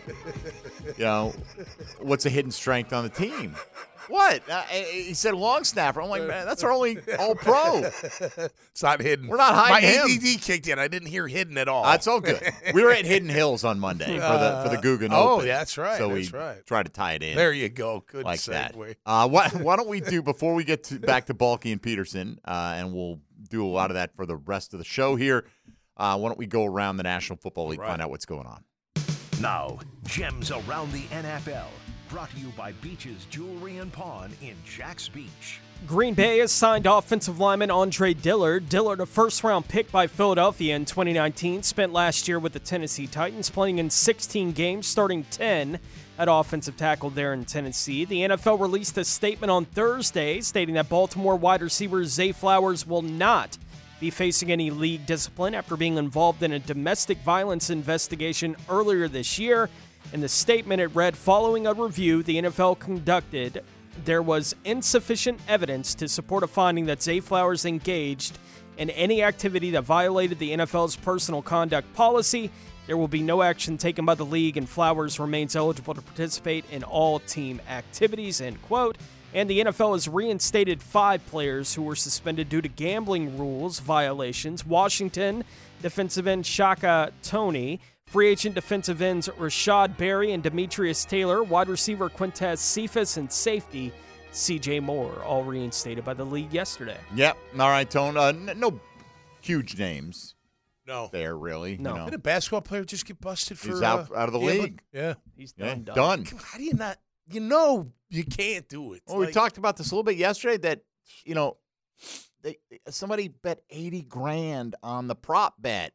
you know, what's a hidden strength on the team? What? Uh, he said long snapper. I'm like, man, that's our only all-pro. It's not hidden. We're not hiding My him. A D D kicked in. I didn't hear hidden at all. That's all good. We were at Hidden Hills on Monday for the for the Guggen Oh, Open. that's right. So that's we right. tried to tie it in. There you go. Good like segue. that. Uh, why, why don't we do, before we get to, back to Baalke and Peterson, uh, and we'll do a lot of that for the rest of the show here, uh, why don't we go around the National Football League, Right. find out what's going on. Now, Gems Around the N F L. Brought to you by Beaches Jewelry and Pawn in Jax Beach. Green Bay has signed offensive lineman Andre Dillard. Dillard, a first-round pick by Philadelphia in twenty nineteen, spent last year with the Tennessee Titans, playing in sixteen games, starting ten at offensive tackle there in Tennessee. The N F L released a statement on Thursday stating that Baltimore wide receiver Zay Flowers will not be facing any league discipline after being involved in a domestic violence investigation earlier this year. In the statement, it read, following a review the N F L conducted, there was insufficient evidence to support a finding that Zay Flowers engaged in any activity that violated the N F L's personal conduct policy. There will be no action taken by the league, and Flowers remains eligible to participate in all team activities, end quote. And the N F L has reinstated five players who were suspended due to gambling rules violations. Washington defensive end Shaka Toney, free agent defensive ends Rashad Berry and Demetrius Taylor, wide receiver Quintez Cephas, and safety C J Moore, all reinstated by the league yesterday. Yep. All right, Tone. Uh, n- no huge names. No. There, really. No. You know. Did a basketball player just get busted for He's out, uh, out of the gambling? league. Yeah. He's Yeah, done. done. done. How do you not? You know you can't do it. It's Well, we like- talked about this a little bit yesterday that, you know, they, somebody bet eighty grand on the prop bet.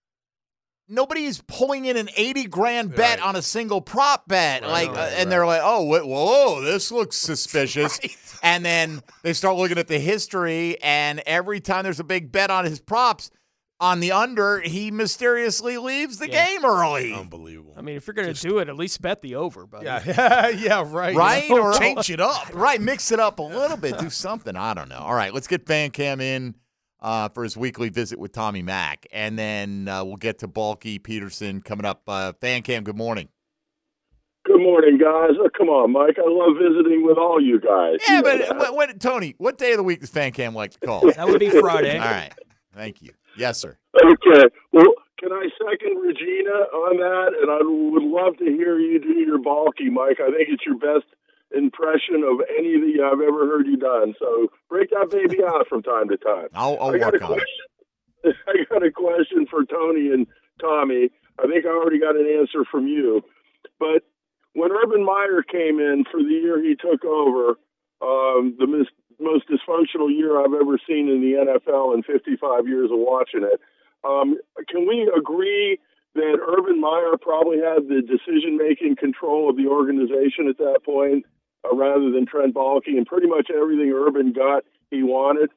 Nobody is pulling in an eighty grand bet Right. on a single prop bet. Right, like, right, uh, and right. they're like, oh, wait, whoa, this looks suspicious. Right. And then they start looking at the history, and every time there's a big bet on his props, on the under, he mysteriously leaves the Yeah. game early. Unbelievable. I mean, if you're going to do it, at least bet the over, buddy. Yeah, yeah, right. Right? Or Or- change it up. Right, mix it up a little bit, do something. I don't know. All right, let's get Van Cam in uh, for his weekly visit with Tommy Mack, and then uh, we'll get to Baalke Peterson coming up. Uh, Van Cam, good morning. Good morning, guys. Oh, come on, Mike. I love visiting with all you guys. Yeah, You know but that. when, when, Tony, what day of the week does Van Cam like to call? That would be Friday. All right, thank you. Yes, sir. Okay. Well, can I second Regina on that? And I would love to hear you do your Baalke, Mike. I think it's your best impression of any that I've ever heard you done. So break that baby out from time to time. I'll, I'll I got work a on it. question. I got a question for Tony and Tommy. I think I already got an answer from you. But when Urban Meyer came in for the year he took over, um, the mis- most dysfunctional year I've ever seen in the N F L in fifty-five years of watching it, um, can we agree that Urban Meyer probably had the decision-making control of the organization at that point, uh, rather than Trent Baalke, and pretty much everything Urban got he wanted?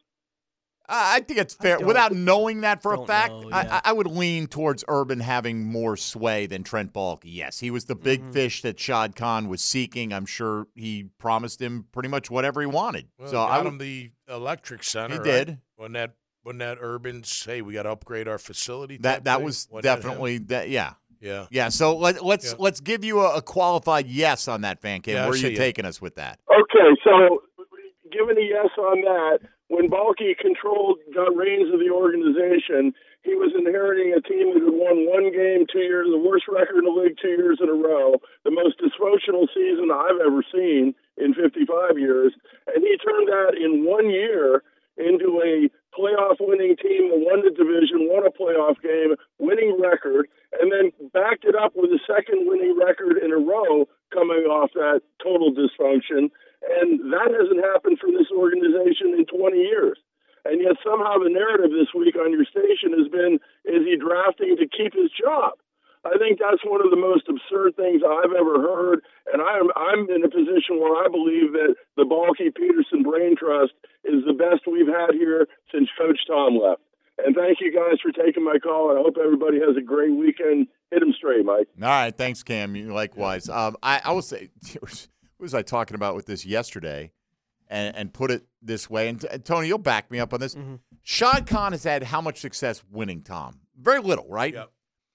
I think it's fair. don't- Without knowing that for a don't fact, know, I, yeah. I would lean towards Urban having more sway than Trent Baalke. Yes, he was the big Mm-hmm. fish that Shad Khan was seeking. I'm sure he promised him pretty much whatever he wanted. Well, so got I would, him the electric center. He right? did. When that when that Urban's, hey, we got to upgrade our facility. that type that thing? was Wasn't that him? definitely that. Yeah, Yeah. yeah. So let, let's Yeah. let's give you a, a qualified yes on that, Van Cam. Yeah, Where are I'll you say yeah. taking us with that? Okay, so given a yes on that, when when Balky controlled, got reins of the organization, he was inheriting a team that had won one game two years, the worst record in the league two years in a row, the most dysfunctional season I've ever seen in fifty-five years. And he turned that in one year into a playoff winning team that won the division, won a playoff game, winning record, and then backed it up with a second winning record in a row coming off that total dysfunction. And that hasn't happened for this organization in twenty years. And yet somehow the narrative this week on your station has been, is he drafting to keep his job? I think that's one of the most absurd things I've ever heard. And I'm, I'm in a position where I believe that the Balky-Peterson Brain Trust is the best we've had here since Coach Tom left. And thank you guys for taking my call. I hope everybody has a great weekend. Hit him straight, Mike. All right. Thanks, Cam. You likewise. Um, I, I will say, what was I talking about with this yesterday? And, and put it this way, and, and Tony, you'll back me up on this. Mm-hmm. Shad Khan has had how much success winning, Tom? Very little, right? Yep.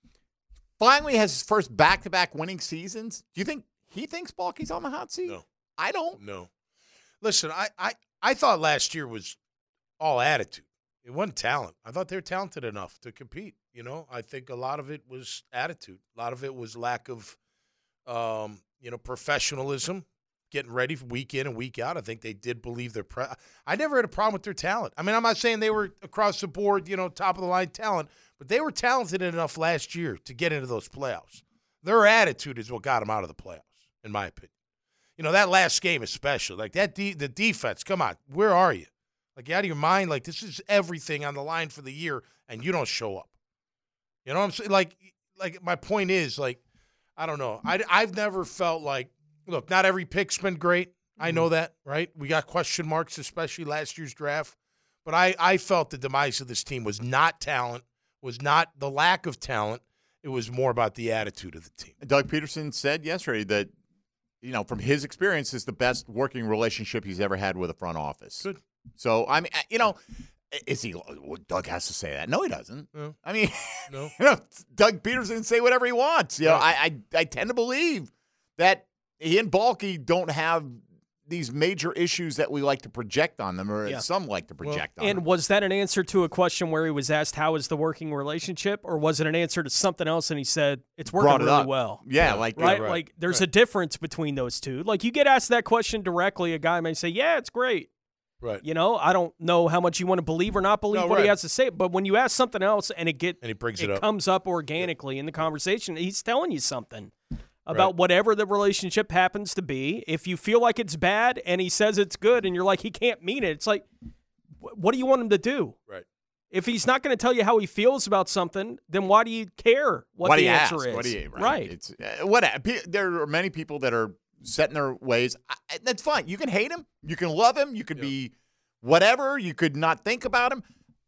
Finally has his first back-to-back winning seasons. Do you think he thinks Balky's on the hot seat? No. I don't. No. Listen, I, I, I thought last year was all attitude. It wasn't talent. I thought they were talented enough to compete. You know, I think a lot of it was attitude. A lot of it was lack of, um, you know, professionalism. Getting ready for week in and week out. I think they did believe their pre- – I never had a problem with their talent. I mean, I'm not saying they were across the board, you know, top-of-the-line talent, but they were talented enough last year to get into those playoffs. Their attitude is what got them out of the playoffs, in my opinion. You know, that last game especially. Like, that de- the defense, come on, where are you? Like, you out of your mind? Like, this is everything on the line for the year, and you don't show up. You know what I'm saying? Like, like my point is, like, I don't know. I, I've never felt like – look, not every pick's been great. I know that, right? We got question marks, especially last year's draft. But I, I felt the demise of this team was not talent, was not the lack of talent. It was more about the attitude of the team. Doug Peterson said yesterday that, you know, from his experience, is the best working relationship he's ever had with a front office. Good. So, I mean, you know, is he well, – Doug has to say that. No, he doesn't. No. I mean, no. you know, Doug Peterson can say whatever he wants. You know, I, I, I tend to believe that – he and Balky don't have these major issues that we like to project on them, or yeah. some like to project well, on and them. Was that an answer to a question where he was asked, how is the working relationship? Or was it an answer to something else and he said, it's working Brought it really up. well? Yeah, like right? Yeah, right. Like there's right. a difference between those two. Like you get asked that question directly, a guy may say, yeah, it's great. Right. You know, I don't know how much you want to believe or not believe no, what right. he has to say, but when you ask something else and it get and he brings it, it up. comes up organically yeah. in the conversation, he's telling you something about right. whatever the relationship happens to be. If you feel like it's bad and he says it's good and you're like, he can't mean it, it's like, what do you want him to do? Right. If he's not going to tell you how he feels about something, then why do you care what, what the do you answer ask? is? What do you, right. right. It's, uh, what, there are many people that are set in their ways. I, that's fine. You can hate him. You can love him. You could yeah. be whatever. You could not think about him.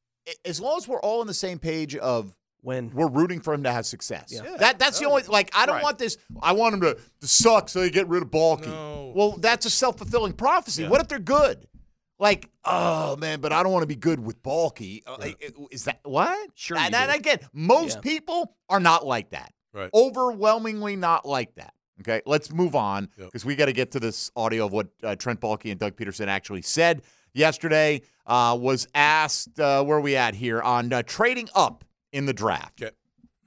As long as we're all on the same page of when we're rooting for him to have success. Yeah. Yeah. That That's the only – like, I don't right. want this – I want him to, to suck so they get rid of Balky. No. Well, that's a self-fulfilling prophecy. Yeah. What if they're good? Like, oh, man, but I don't want to be good with Balky. Right. Uh, is that – what? Sure And, you and do. again, most Yeah. people are not like that. Right. Overwhelmingly not like that. Okay, let's move on because Yep. we got to get to this audio of what uh, Trent Baalke and Doug Peterson actually said yesterday. Uh, was asked, uh, where are we at here, on uh, trading up in the draft. Okay.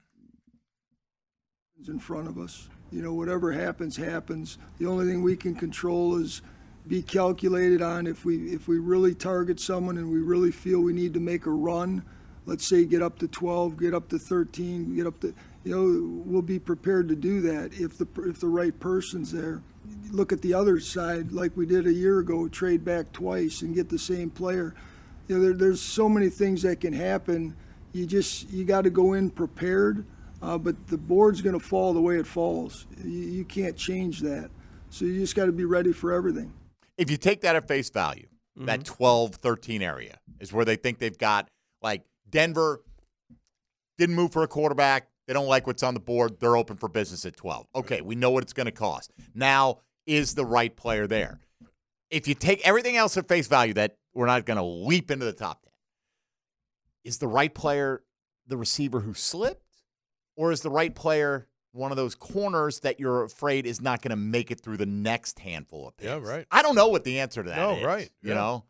In front of us. You know, whatever happens, happens. The only thing we can control is be calculated on if we if we really target someone and we really feel we need to make a run, let's say get up to twelve, get up to thirteen, get up to, you know, we'll be prepared to do that if the if the right person's there. Look at the other side, like we did a year ago, trade back twice and get the same player. You know, there, there's so many things that can happen. You just you got to go in prepared, uh, but the board's going to fall the way it falls. You, you can't change that, so you just got to be ready for everything. If you take that at face value, mm-hmm. that twelve, thirteen area is where they think they've got, like, Denver didn't move for a quarterback. They don't like what's on the board. They're open for business at twelve. Okay, we know what it's going to cost. Now, is the right player there? If you take everything else at face value, that we're not going to leap into the top ten. Is the right player the receiver who slipped? Or is the right player one of those corners that you're afraid is not going to make it through the next handful of picks? Yeah, right. I don't know what the answer to that no, is. right. You yeah. know?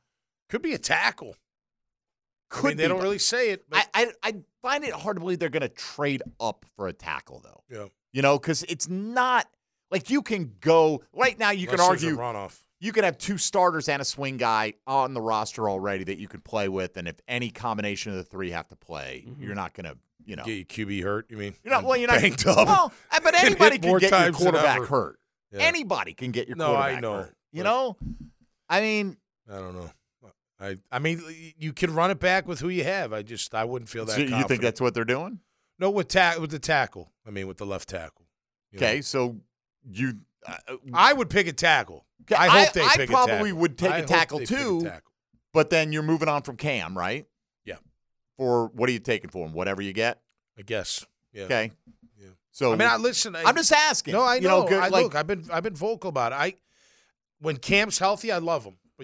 Could be a tackle. Could I mean, they be, don't but really say it. But I, I I find it hard to believe they're going to trade up for a tackle, though. yeah. You know, because it's not like you can go right now. You Unless can there's a argue runoff. you could have two starters and a swing guy on the roster already that you can play with, and if any combination of the three have to play, Mm-hmm. you're not going to, you know, Get your Q B hurt, you mean? you're not. Well, you're not banged up. Well, but anybody hit can more get your times than quarterback ever. hurt. Yeah. Anybody can get your No, I quarterback know, hurt. You but- know, I mean, I don't know. I I mean, you can run it back with who you have. I just I wouldn't feel that. so you think confident. that's what they're doing? No, with ta- with the tackle. I mean, with the left tackle. You Okay, know? so you. Uh, I would pick a tackle. Okay, I hope they I pick probably a tackle. would take I a hope tackle they pick a too, tackle. but then you're moving on from Cam, right? Yeah. For what are you taking for him? Whatever you get. I guess. Yeah. Okay. Yeah. So I mean, I listen. I, I'm just asking. No, I You know. know, good- I like- look. I've been I've been vocal about it. I when Cam's healthy, I love him, but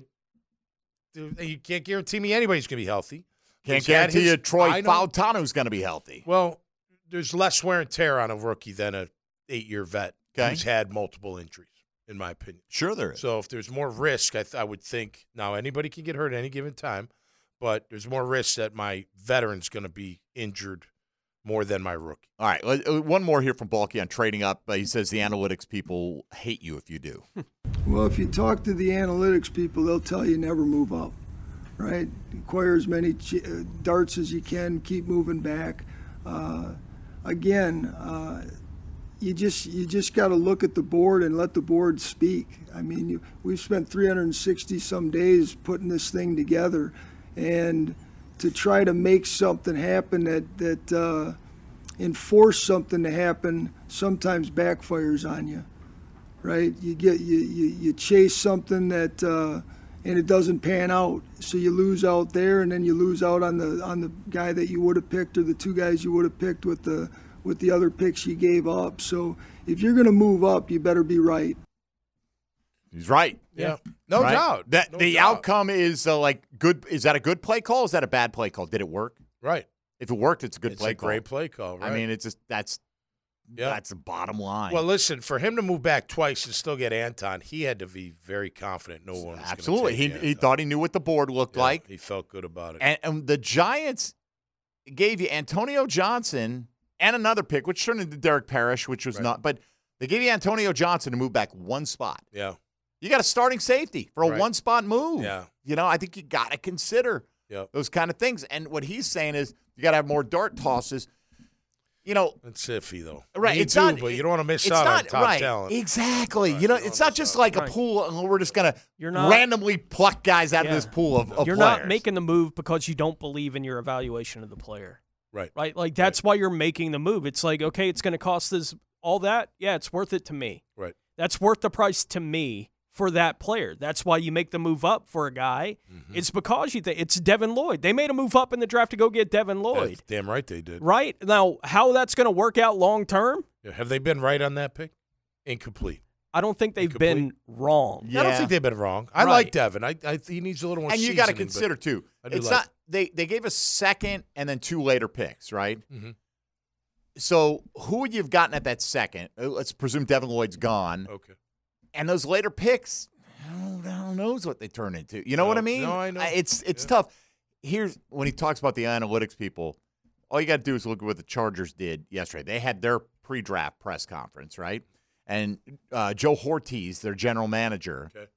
dude, you can't guarantee me anybody's going to be healthy. Can't He's had guarantee his- you Troy I know. Fautano's going to be healthy. Well, there's less wear and tear on a rookie than a eight year vet Okay. who's had multiple injuries, in my opinion. Sure, there is. So if there's more risk, I, th- I would think now anybody can get hurt at any given time, but there's more risk that my veteran's going to be injured more than my rookie. All right, let- uh, one more here from Balky on trading up. Uh, he says the analytics people hate you if you do. Well, if you talk to the analytics people, they'll tell you never move up, right? Acquire as many ch- uh, darts as you can, keep moving back. Uh, again, uh, you just you just got to look at the board and let the board speak. I mean, you, we've spent three hundred sixty some days putting this thing together, and to try to make something happen that that uh, enforce something to happen sometimes backfires on you, right? You get you you, you chase something that uh, and it doesn't pan out, so you lose out there, and then you lose out on the on the guy that you would have picked or the two guys you would have picked with the with the other picks you gave up. So if you're going to move up, you better be right. He's right. Yeah, no Right? doubt. That No the doubt. outcome is uh, like good. Is that a good play call? Is that a bad play call? Did it work? Right. If it worked, it's a good It's play a call. great play call. Right. I mean, it's just that's Yeah. that's the bottom line. Well, listen, for him to move back twice and still get Anton, he had to be very confident no one was gonna absolutely. He take he Anton. thought he knew what the board looked Yeah, like, he felt good about it. and, and the Giants gave you Antonio Johnson and another pick, which turned into Derek Parrish, which was Right. not. But they gave you Antonio Johnson to move back one spot. yeah. You got a starting safety for a Right. one spot move. Yeah. You know, I think you got to consider Yep. those kind of things. And what he's saying is you got to have more dart tosses. You know, It's iffy though. right? You it's do, not, but you don't want to miss it's out not, on top right, talent. Exactly. Right, You know, you don't it's wanna not miss just out. like a Right. pool. and We're just gonna You're not- randomly pluck guys out Yeah. of this pool of, of You're players. not making the move because you don't believe in your evaluation of the player. Right. Right? Like that's why you're making the move. It's like, okay, it's going to cost us all that. Yeah, it's worth it to me. Right. That's worth the price to me for that player. That's why you make the move up for a guy. Mm-hmm. It's because you think it's Devin Lloyd. They made a move up in the draft to go get Devin Lloyd. That's damn right they did. Right? Now, how that's going to work out long term, Yeah, have they been right on that pick? Incomplete. I don't think they've been wrong. Yeah. I don't think they've been wrong. I Right. like Devin. I, I he needs a little more. and you got to seasoning, but consider too. I do It's like not they they gave a second and then two later picks, right? Mhm. So who would you have gotten at that second? Uh, Let's presume Devin Lloyd's gone, Okay. and those later picks, who the hell knows what they turn into? You know No, what I mean? no, I know. It's it's Yeah. tough. Here's when he talks about the analytics people. All you got to do is look at what the Chargers did yesterday. They had their pre-draft press conference, right? And uh, Joe Hortiz, their general manager, Okay.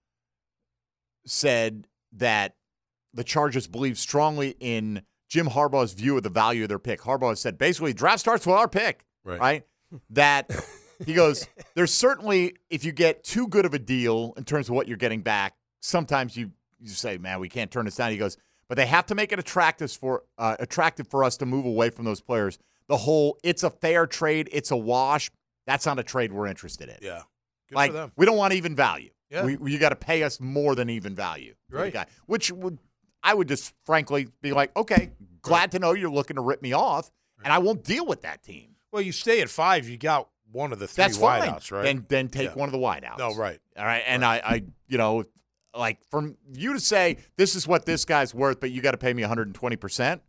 said that the Chargers believe strongly in Jim Harbaugh's view of the value of their pick. Harbaugh said, basically, draft starts with our pick, Right. right? That he goes, there's certainly, if you get too good of a deal in terms of what you're getting back, sometimes you, you say, man, we can't turn this down. He goes, but they have to make it attractive for uh, attractive for us to move away from those players. The whole, it's a fair trade, it's a wash. That's not a trade we're interested in. Yeah. Good like for them. we don't want even value. Yeah. We, you got to pay us more than even value, for the Right. guy, which would I would just frankly be like, okay, glad to know you're looking to rip me off, and I won't deal with that team. Well, you stay at five. You got one of the three That's fine. wideouts, right? Then then take Yeah. one of the wideouts. No, right. All right, and I, I, you know, like from you to say this is what this guy's worth, but you got to pay me one hundred twenty percent.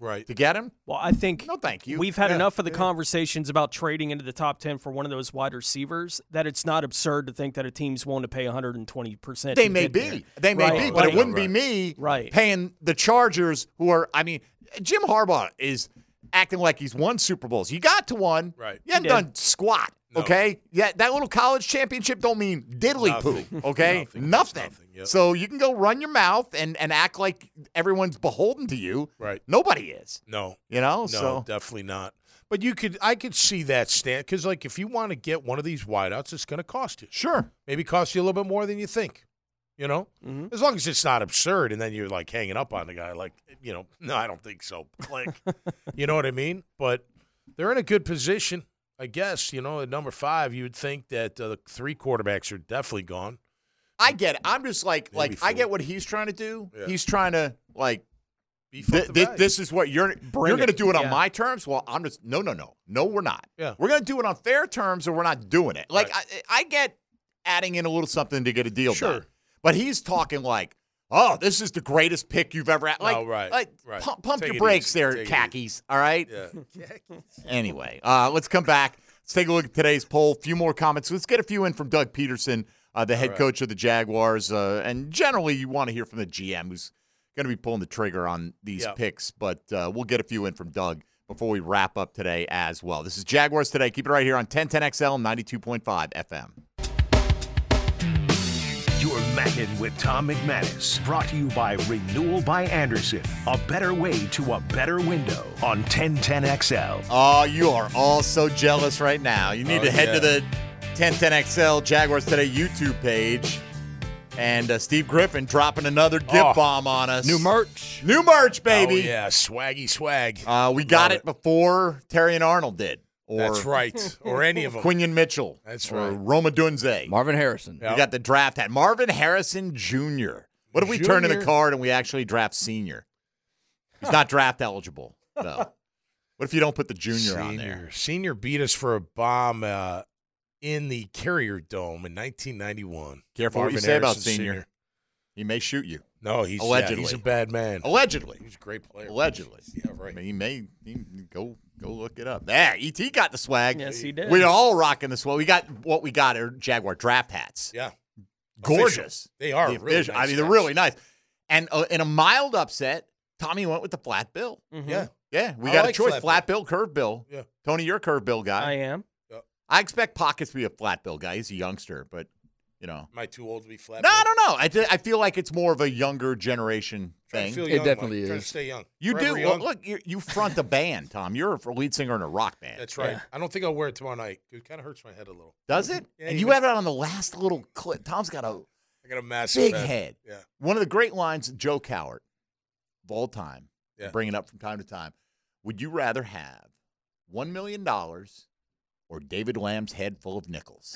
right. to get him. Well, I think no, thank you. We've had Yeah, enough of the yeah. conversations about trading into the top ten for one of those wide receivers that it's not absurd to think that a team's willing to pay one hundred twenty percent. They may be. They may Right. be, but Right. it wouldn't Right. be me Right. paying the Chargers, who are, I mean, Jim Harbaugh is acting like he's won Super Bowls. You got to one. Right. You haven't He did. done squat, No. okay? Yeah, that little college championship don't mean diddly Nothing. poo, okay? Nothing. Nothing. Nothing, yep. So you can go run your mouth and, and act like everyone's beholden to you. Right. Nobody is. No. You know? No, so definitely not. But you could, I could see that stand because, like, if you want to get one of these wideouts, it's going to cost you. Sure. Maybe cost you a little bit more than you think. You know, Mhm. as long as it's not absurd, and then you're like hanging up on the guy, like, you know, no, I don't think so. Click. You know what I mean? But they're in a good position, I guess. You know, at number five, you would think that uh, the three quarterbacks are definitely gone. I get it. I'm just like, Maybe like I four. get what he's trying to do. Yeah. He's trying to, like, Beef Th- up the this, value. this is what you're Bring you're going to it. do it on Yeah. my terms. Well, I'm just no, no, no, no. We're not. Yeah. We're going to do it on fair terms, or we're not doing it. Like Right. I, I get adding in a little something to get a deal Sure. done, but he's talking like, oh, this is the greatest pick you've ever had. Like, Oh, right, like right. pump, pump Take your it brakes easy. there, Take it khakis. All right. Yeah. Anyway, uh, let's come back. Let's take a look at today's poll. A few more comments. Let's get a few in from Doug Peterson, uh, the head right. coach of the Jaguars. Uh, and generally, you want to hear from the G M, who's going to be pulling the trigger on these Yep. picks. But uh, we'll get a few in from Doug before we wrap up today as well. This is Jaguars Today. Keep it right here on ten ten X L ninety-two point five F M. You're Mackin' with Tom McManus. Brought to you by Renewal by Anderson. A better way to a better window on ten ten X L. Oh, you are all so jealous right now. You need Oh, to head yeah. to the ten ten X L Jaguars Today YouTube page. And uh, Steve Griffin dropping another gift Oh. bomb on us. New merch. New merch, baby. Oh, yeah, swaggy swag. Uh, we got Love it before Terry and Arnold did. Or That's right. Or any of them. Quinion Mitchell. That's or right. Roma Dunze. Marvin Harrison. Yeah. We got the draft hat. Marvin Harrison Junior What if we turn in the Junior. card and we actually draft senior? He's not draft eligible, though. What if you don't put the junior, on there? Senior beat us for a bomb uh, in the Carrier Dome in nineteen ninety-one. Careful what you Marvin say about Harrison senior. He may shoot you. No, he's yeah, Allegedly. he's a bad man. Allegedly. He's a great player. Allegedly. Yeah, right. I mean, he may he, go go look it up. There, E T got the swag. Yes, he did. We're all rocking the swag. We got what we got are Jaguar draft hats. Yeah. Gorgeous. Official. They are The really official- nice I mean, they're hats. really nice. And uh, in a mild upset, Tommy went with the flat bill. Mhm. Yeah. Yeah, we I got like a choice: flat flat bill, curve bill. Yeah. Tony, you're a curve bill guy. I am. I expect Pockets to be a flat bill guy. He's a youngster, but you know, Am I too old to be flat? no, I don't know. I, th- I feel like it's more of a younger generation Trying thing. to feel It young, definitely Mike. Trying is. to stay young. You Forever do. young. Well, look, you you front a band, Tom. You're a lead singer in a rock band. That's right. Yeah. I don't think I'll wear it tomorrow night. It kind of hurts my head a little. Does it? Yeah, and you you know- have it on the last little clip. Tom's got a I got a massive big head. head. Yeah. One of the great lines of Joe Coward of all time, Yeah. bring it up from time to time. Would you rather have one million dollars or David Lamb's head full of nickels?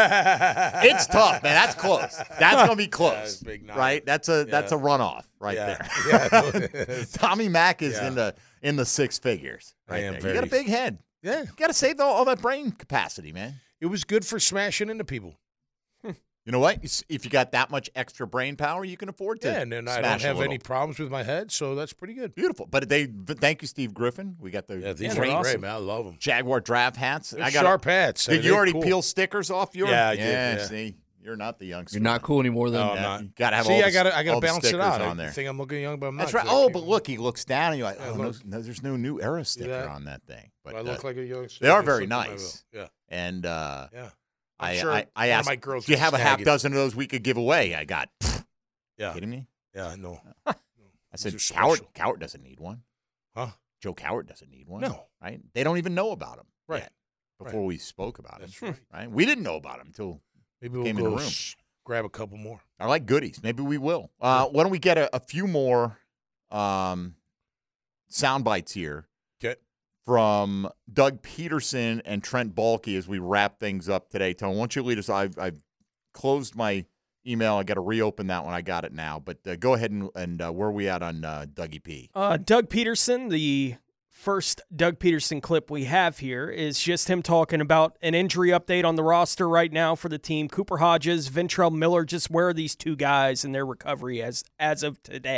It's tough, man. That's close. That's going to be close, that's a big number. right? That's a that's a Yeah. runoff right Yeah. there. Yeah. Tommy Mack is Yeah. in the in the six figures. I Right am there. You got a very- big head. Yeah. You got to save all, all that brain capacity, man. It was good for smashing into people. You know what? You s- If you got that much extra brain power, you can afford to. Yeah, and then I don't smash a have little. any problems with my head, so that's pretty good. Beautiful. But they but thank you, Steve Griffin. We got the Yeah, these they're are great awesome. great, man. I love them. Jaguar draft hats. They're I got sharp hats. Did you They're already cool. peel stickers off yours? Yeah, I did, Yeah, yeah. see, you're not the youngster. You're not cool anymore, then. No, I'm Yeah, not. You gotta have See, all the, I gotta, I all gotta the balance it stickers out. on I there. think I'm looking young, but I'm not. That's right. 'cause I Oh, keep- but look, he looks down and you're like, Yeah, oh, no, look. no, there's no new era sticker that? on that thing. But Do I look uh, like a young. they are just very look like I nice. will. Yeah, and uh, yeah. I, I'm sure I, I one of asked, my girls do you would have a half snag it. dozen of those we could give away? I got. Yeah, Kidding me? yeah. I know. I said, These are Coward, special. Coward doesn't need one. Huh? Joe Coward doesn't need one. No. Right? They don't even know about him. Right. yet before we spoke about That's him. right. Right? We didn't know about him until Maybe we'll came in go the room. s- grab a couple more. I like goodies. Maybe we will. Uh, why don't we get a, a few more um, sound bites here Okay. from Doug Peterson and Trent Baalke as we wrap things up today. Tone, why don't you lead us? I've, I've closed my email. I got to reopen that one. I got it now. But uh, go ahead and, and uh, where are we at on uh, Dougie P? Uh, Doug Peterson, the first Doug Peterson clip we have here is just him talking about an injury update on the roster right now for the team. Cooper Hodges, Ventrell Miller, just where are these two guys in their recovery as as of today?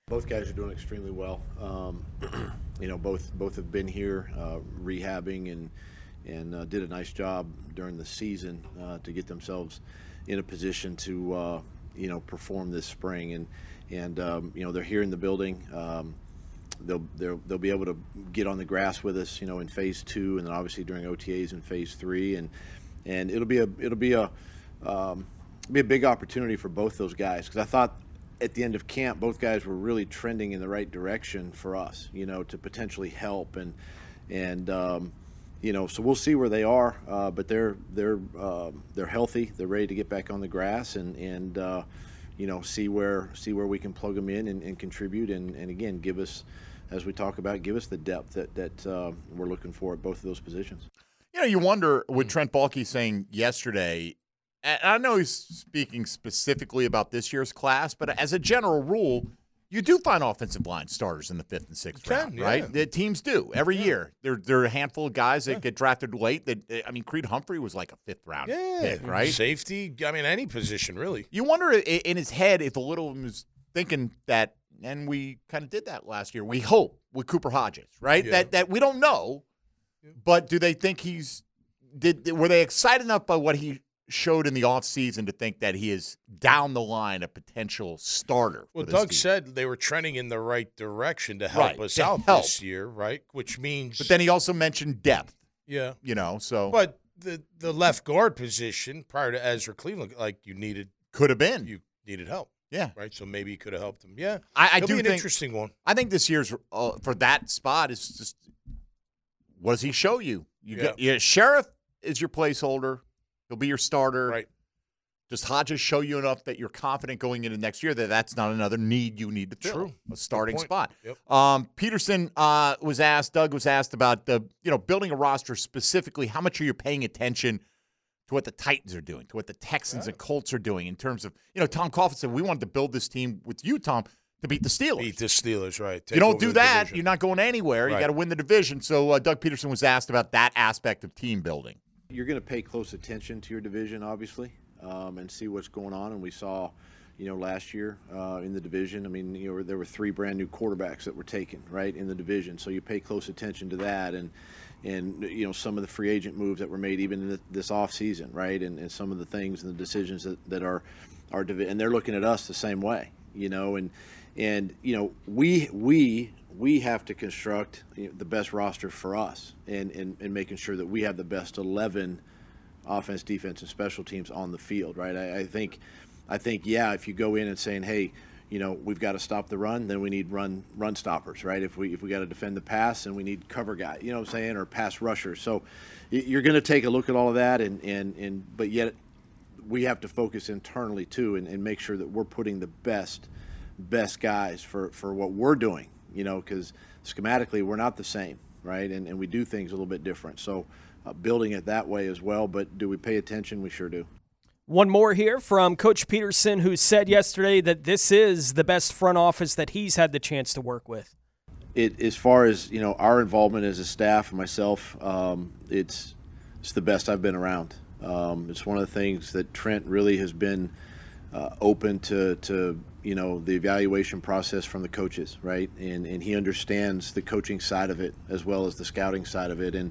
Both guys are doing extremely well. Um, you know, both both have been here uh, rehabbing and and uh, did a nice job during the season uh, to get themselves in a position to uh, you know perform this spring. And and um, you know they're here in the building. Um, they'll they'll they'll be able to get on the grass with us, you know, in phase two, and then obviously during O T As in phase three. And and it'll be a it'll be a um, be a big opportunity for both those guys, because I thought at the end of camp, both guys were really trending in the right direction for us, you know, to potentially help. And, and um, you know, so we'll see where they are, uh, but they're, they're, uh, they're healthy. They're ready to get back on the grass and, and uh, you know, see where, see where we can plug them in and, and contribute. And, and again, give us, as we talk about, give us the depth that, that uh, we're looking for at both of those positions. You know, you wonder with Trent Baalke saying yesterday, and I know he's speaking specifically about this year's class, but as a general rule, you do find offensive line starters in the fifth and sixth can, round, yeah. right? The teams do every Yeah. year. There, there are a handful of guys that yeah. get drafted late. That I mean, Creed Humphrey was like a fifth round Yeah, pick, right? Safety. I mean, any position really. You wonder i- in his head if a little of him was thinking that, and we kind of did that last year. We hope with Cooper Hodges, right? Yeah. That that we don't know, but do they think he's did? Were they excited enough by what he showed in the offseason to think that he is down the line a potential starter? Well, for this Doug team? said they were trending in the right direction to help Right, us to out help. this year, right? Which means, But then he also mentioned depth. yeah, You know, so but the the left guard position prior to Ezra Cleveland, like you needed, could have been. you needed help, Yeah. right? So maybe he could have helped him. Yeah, I, I He'll do be an think interesting one. I think this year's uh, for that spot is just what does he show you? You Yeah. get yeah, Sheriff is your placeholder. He'll be your starter. Right. Does Hodges show you enough that you're confident going into next year that that's not another need you need to fill? True. A starting point. spot. Yep. Um, Peterson uh, was asked, Doug was asked about the, you know, building a roster specifically. How much are you paying attention to what the Titans are doing, to what the Texans Yeah. and Colts are doing in terms of, you know, Tom Coughlin said, we wanted to build this team with you, Tom, to beat the Steelers. Beat the Steelers, right? If you don't do that, you're not going anywhere. You Right. got to win the division. So uh, Doug Peterson was asked about that aspect of team building. You're going to pay close attention to your division, obviously, um, and see what's going on. And we saw, you know, last year uh, in the division, I mean, you know, there were three brand new quarterbacks that were taken, right, in the division. So you pay close attention to that, and and you know some of the free agent moves that were made even in the, this off season, right, and, and some of the things and the decisions that, that are are divi- and they're looking at us the same way, you know, and and you know we we. we have to construct you know, the best roster for us and, and, and making sure that we have the best eleven offense, defense, and special teams on the field, right? I, I think, I think, yeah, if you go in and saying, hey, you know, we've got to stop the run, then we need run run stoppers, right? If we if we got to defend the pass, then we need cover guy, you know what I'm saying, or pass rushers. So you're going to take a look at all of that, and, and, and but yet we have to focus internally too, and, and make sure that we're putting the best best guys for, for what we're doing. You know, because schematically we're not the same, right? And, and we do things a little bit different. So uh, building it that way as well. But do we pay attention? We sure do. One more here from Coach Peterson, who said yesterday that this is the best front office that he's had the chance to work with. It, as far as, you know, our involvement as a staff and myself, um, it's it's the best I've been around. Um, it's one of the things that Trent really has been uh, open to, to, you know, the evaluation process from the coaches, right? And and he understands the coaching side of it as well as the scouting side of it. And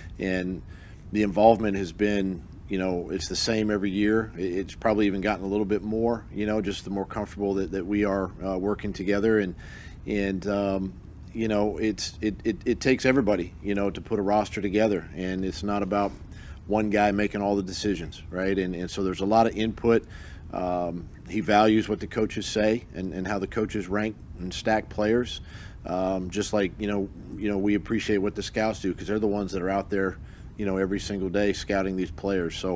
and the involvement has been, you know, it's the same every year. It's probably even gotten a little bit more, you know, just the more comfortable that, that we are uh, working together. And, and um, you know, it's it, it, it takes everybody, you know, to put a roster together. And it's not about one guy making all the decisions, right? And, and so there's a lot of input. Um, he values what the coaches say and, and how the coaches rank and stack players. Um, just like, you know, you know, we appreciate what the scouts do because they're the ones that are out there, you know, every single day scouting these players. So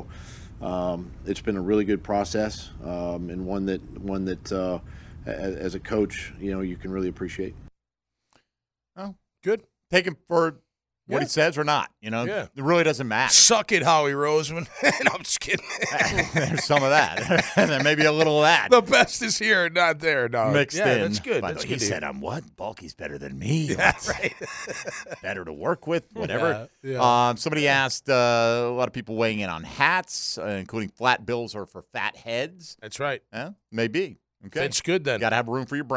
um, it's been a really good process um, and one that one that uh, as, as a coach, you know, you can really appreciate. Oh, good. Take him for what Yeah. he says or not. You know, Yeah. it really doesn't matter. Suck it, Howie Roseman. No, I'm just kidding. There's some of that. And then maybe a little of that. The best is here, not there. No, Mixed yeah, in. that's good. By the That's way, good. he to said, hear. I'm what? Balky's better than me. Yeah, right. Better to work with, whatever. Yeah, yeah. Um, somebody asked, uh, a lot of people weighing in on hats, uh, including flat bills or for fat heads. That's right. Yeah, maybe. Okay. That's good then. Got to have room for your brain.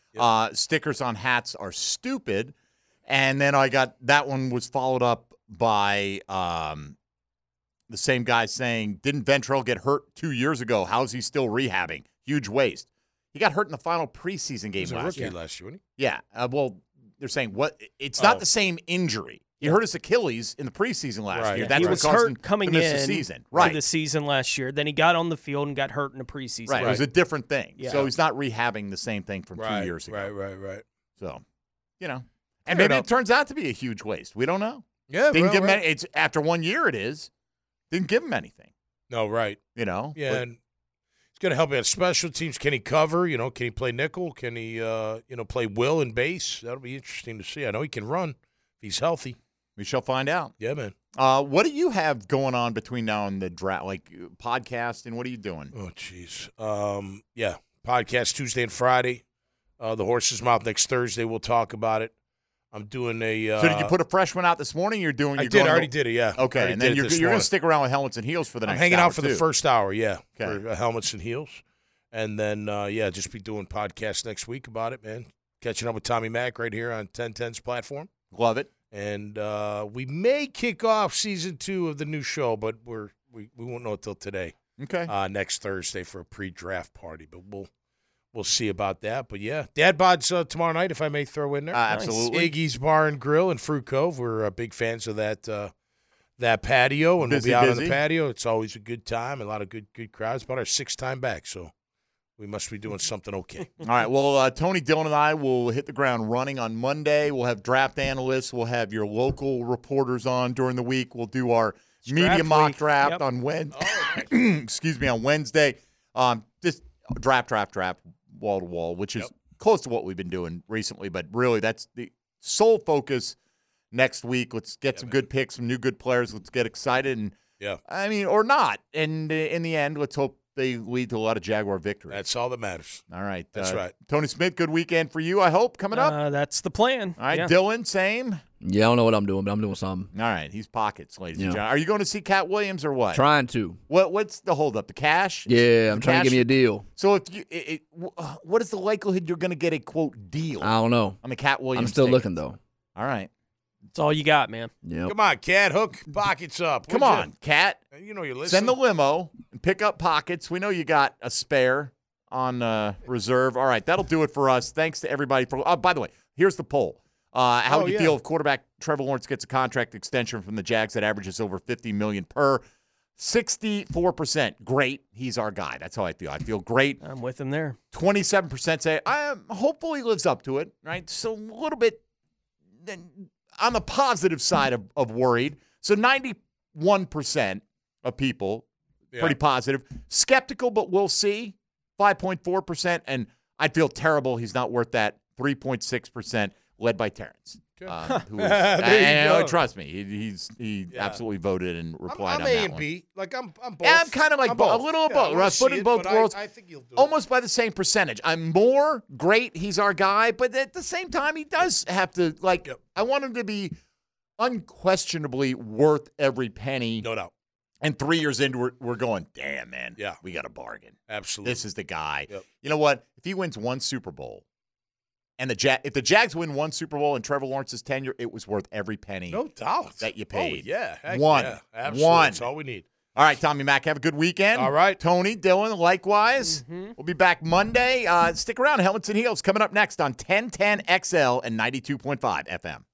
Yep. Uh, stickers on hats are stupid. And then I got that one was followed up by um, the same guy saying, didn't Ventrell get hurt two years ago? How's he still rehabbing? Huge waste. He got hurt in the final preseason game He was a last rookie year. last year, wasn't Yeah. Uh, well, they're saying what? It's Oh. not the same injury. He hurt his Achilles in the preseason last Right. year. Yeah, That's he what was caused him hurt coming to miss in the season. Right. to the season last year. Then he got on the field and got hurt in the preseason. Right. It was a different thing. Yeah. So he's not rehabbing the same thing from Right, two years ago. right, right, right. So, you know. And Fair maybe enough. it turns out to be a huge waste. We don't know. Yeah, Didn't well, give him right. any, it's after one year it is. Didn't give him anything. No, right. You know? Yeah, But- and he's going to help you at special teams. Can he cover? You know, can he play nickel? Can he, uh, you know, play will and base? That'll be interesting to see. I know he can run if he's healthy. we shall find out. Yeah, man. Uh, what do you have going on between now and the draft? Like podcasting? What are you doing? Oh, jeez. Um, yeah, podcast Tuesday and Friday. Uh, the Horse's Mouth next Thursday. We'll talk about it. I'm doing a. Uh, So did you put a fresh one out this morning? You're doing. I You're did. going I already to- did it. Yeah. Okay, Already and then did it you're, this you're going morning. to stick around with helmets and heels for the I'm next. hanging hour, out for the too. first hour. Yeah. Okay. For uh, helmets and heels, and then uh, yeah, just be doing podcasts next week about it, man. Catching up with Tommy Mack right here on ten ten's platform. Love it. And uh, we may kick off season two of the new show, but we're we, we won't know until today. Okay. Uh, next Thursday for a pre-draft party, but we'll we'll see about that. But yeah, Dad Bod's uh, tomorrow night, if I may throw in there. Uh, absolutely. Iggy's Bar and Grill in Fruit Cove. We're uh, big fans of that uh, that patio, and Busy, we'll be out on busy. the patio. It's always a good time, a lot of good good crowds. About our sixth time back, so we must be doing something okay. All right. Well, uh, Tony Dillon and I will hit the ground running on Monday. We'll have draft analysts. We'll have your local reporters on during the week. We'll do our media draft mock week. draft Yep. on Wednesday. Excuse me, on Wednesday. Um, just draft, draft, draft, wall to wall, which is close to what we've been doing recently. But really, that's the sole focus next week. Let's get some good picks, some new good players. Let's get excited, and Yeah. I mean, or not. And uh, in the end, let's hope they lead to a lot of Jaguar victories. That's all that matters. All right. That's uh, right. Tony Smith, good weekend for you, I hope, coming up. Uh, that's the plan. All right. Yeah. Dylan, same. Yeah, I don't know what I'm doing, but I'm doing something. All right. He's pockets, ladies and Yeah. gentlemen. Are you going to see Cat Williams or what? Trying to. What What's the holdup? The cash? Yeah, I'm The trying cash? to give me a deal. So if you, it, it, wh- what is the likelihood you're going to get a, quote, deal I don't know. on the Cat Williams I'm still tickets? looking, though. All right. That's all you got, man. Yep. Come on, Cat, hook pockets up. Come would on, Cat. You? You know you're listening. Send the limo and pick up pockets. We know you got a spare on uh, reserve. All right, that'll do it for us. Thanks to everybody for. Oh, by the way, here's the poll. Uh, how Oh, would you yeah. feel if quarterback Trevor Lawrence gets a contract extension from the Jags that averages over fifty million dollars per? sixty-four percent. Great. He's our guy. That's how I feel. I feel great. I'm with him there. twenty-seven percent say I am. Hopefully, lives up to it. Right. So a little bit on the positive side of, of worried. So ninety-one percent of people Yeah. pretty positive. Skeptical, but we'll see. five point four percent. And I'd feel terrible. He's not worth that. three point six percent, led by Terrence. Um, who is, There you and, go. uh, trust me, he, he's he Yeah. absolutely voted and I'm, replied I'm on A that and one. B. Like I'm, I'm both. Yeah, I'm kind of like I'm bo- both. a little of Yeah, I both. wanna Right, see foot in it, both but I- worlds. I, think you'll do it. Almost by the same percentage. I'm more great. He's our guy, but at the same time, he does have to like. Yep. I want him to be unquestionably worth every penny. No doubt. And three years into it, we're going, damn, man. Yeah. We got a bargain. Absolutely. This is the guy. Yep. You know what? If he wins one Super Bowl, and the ja- if the Jags win one Super Bowl in Trevor Lawrence's tenure, it was worth every penny No doubt. that you Oh, paid. yeah. Heck One. yeah. Absolutely. One. That's all we need. All right, Tommy Mack, have a good weekend. All right. Tony, Dylan, likewise. Mm-hmm. We'll be back Monday. Uh, stick around. Helmets and Heels coming up next on ten ten X L and ninety-two point five F M.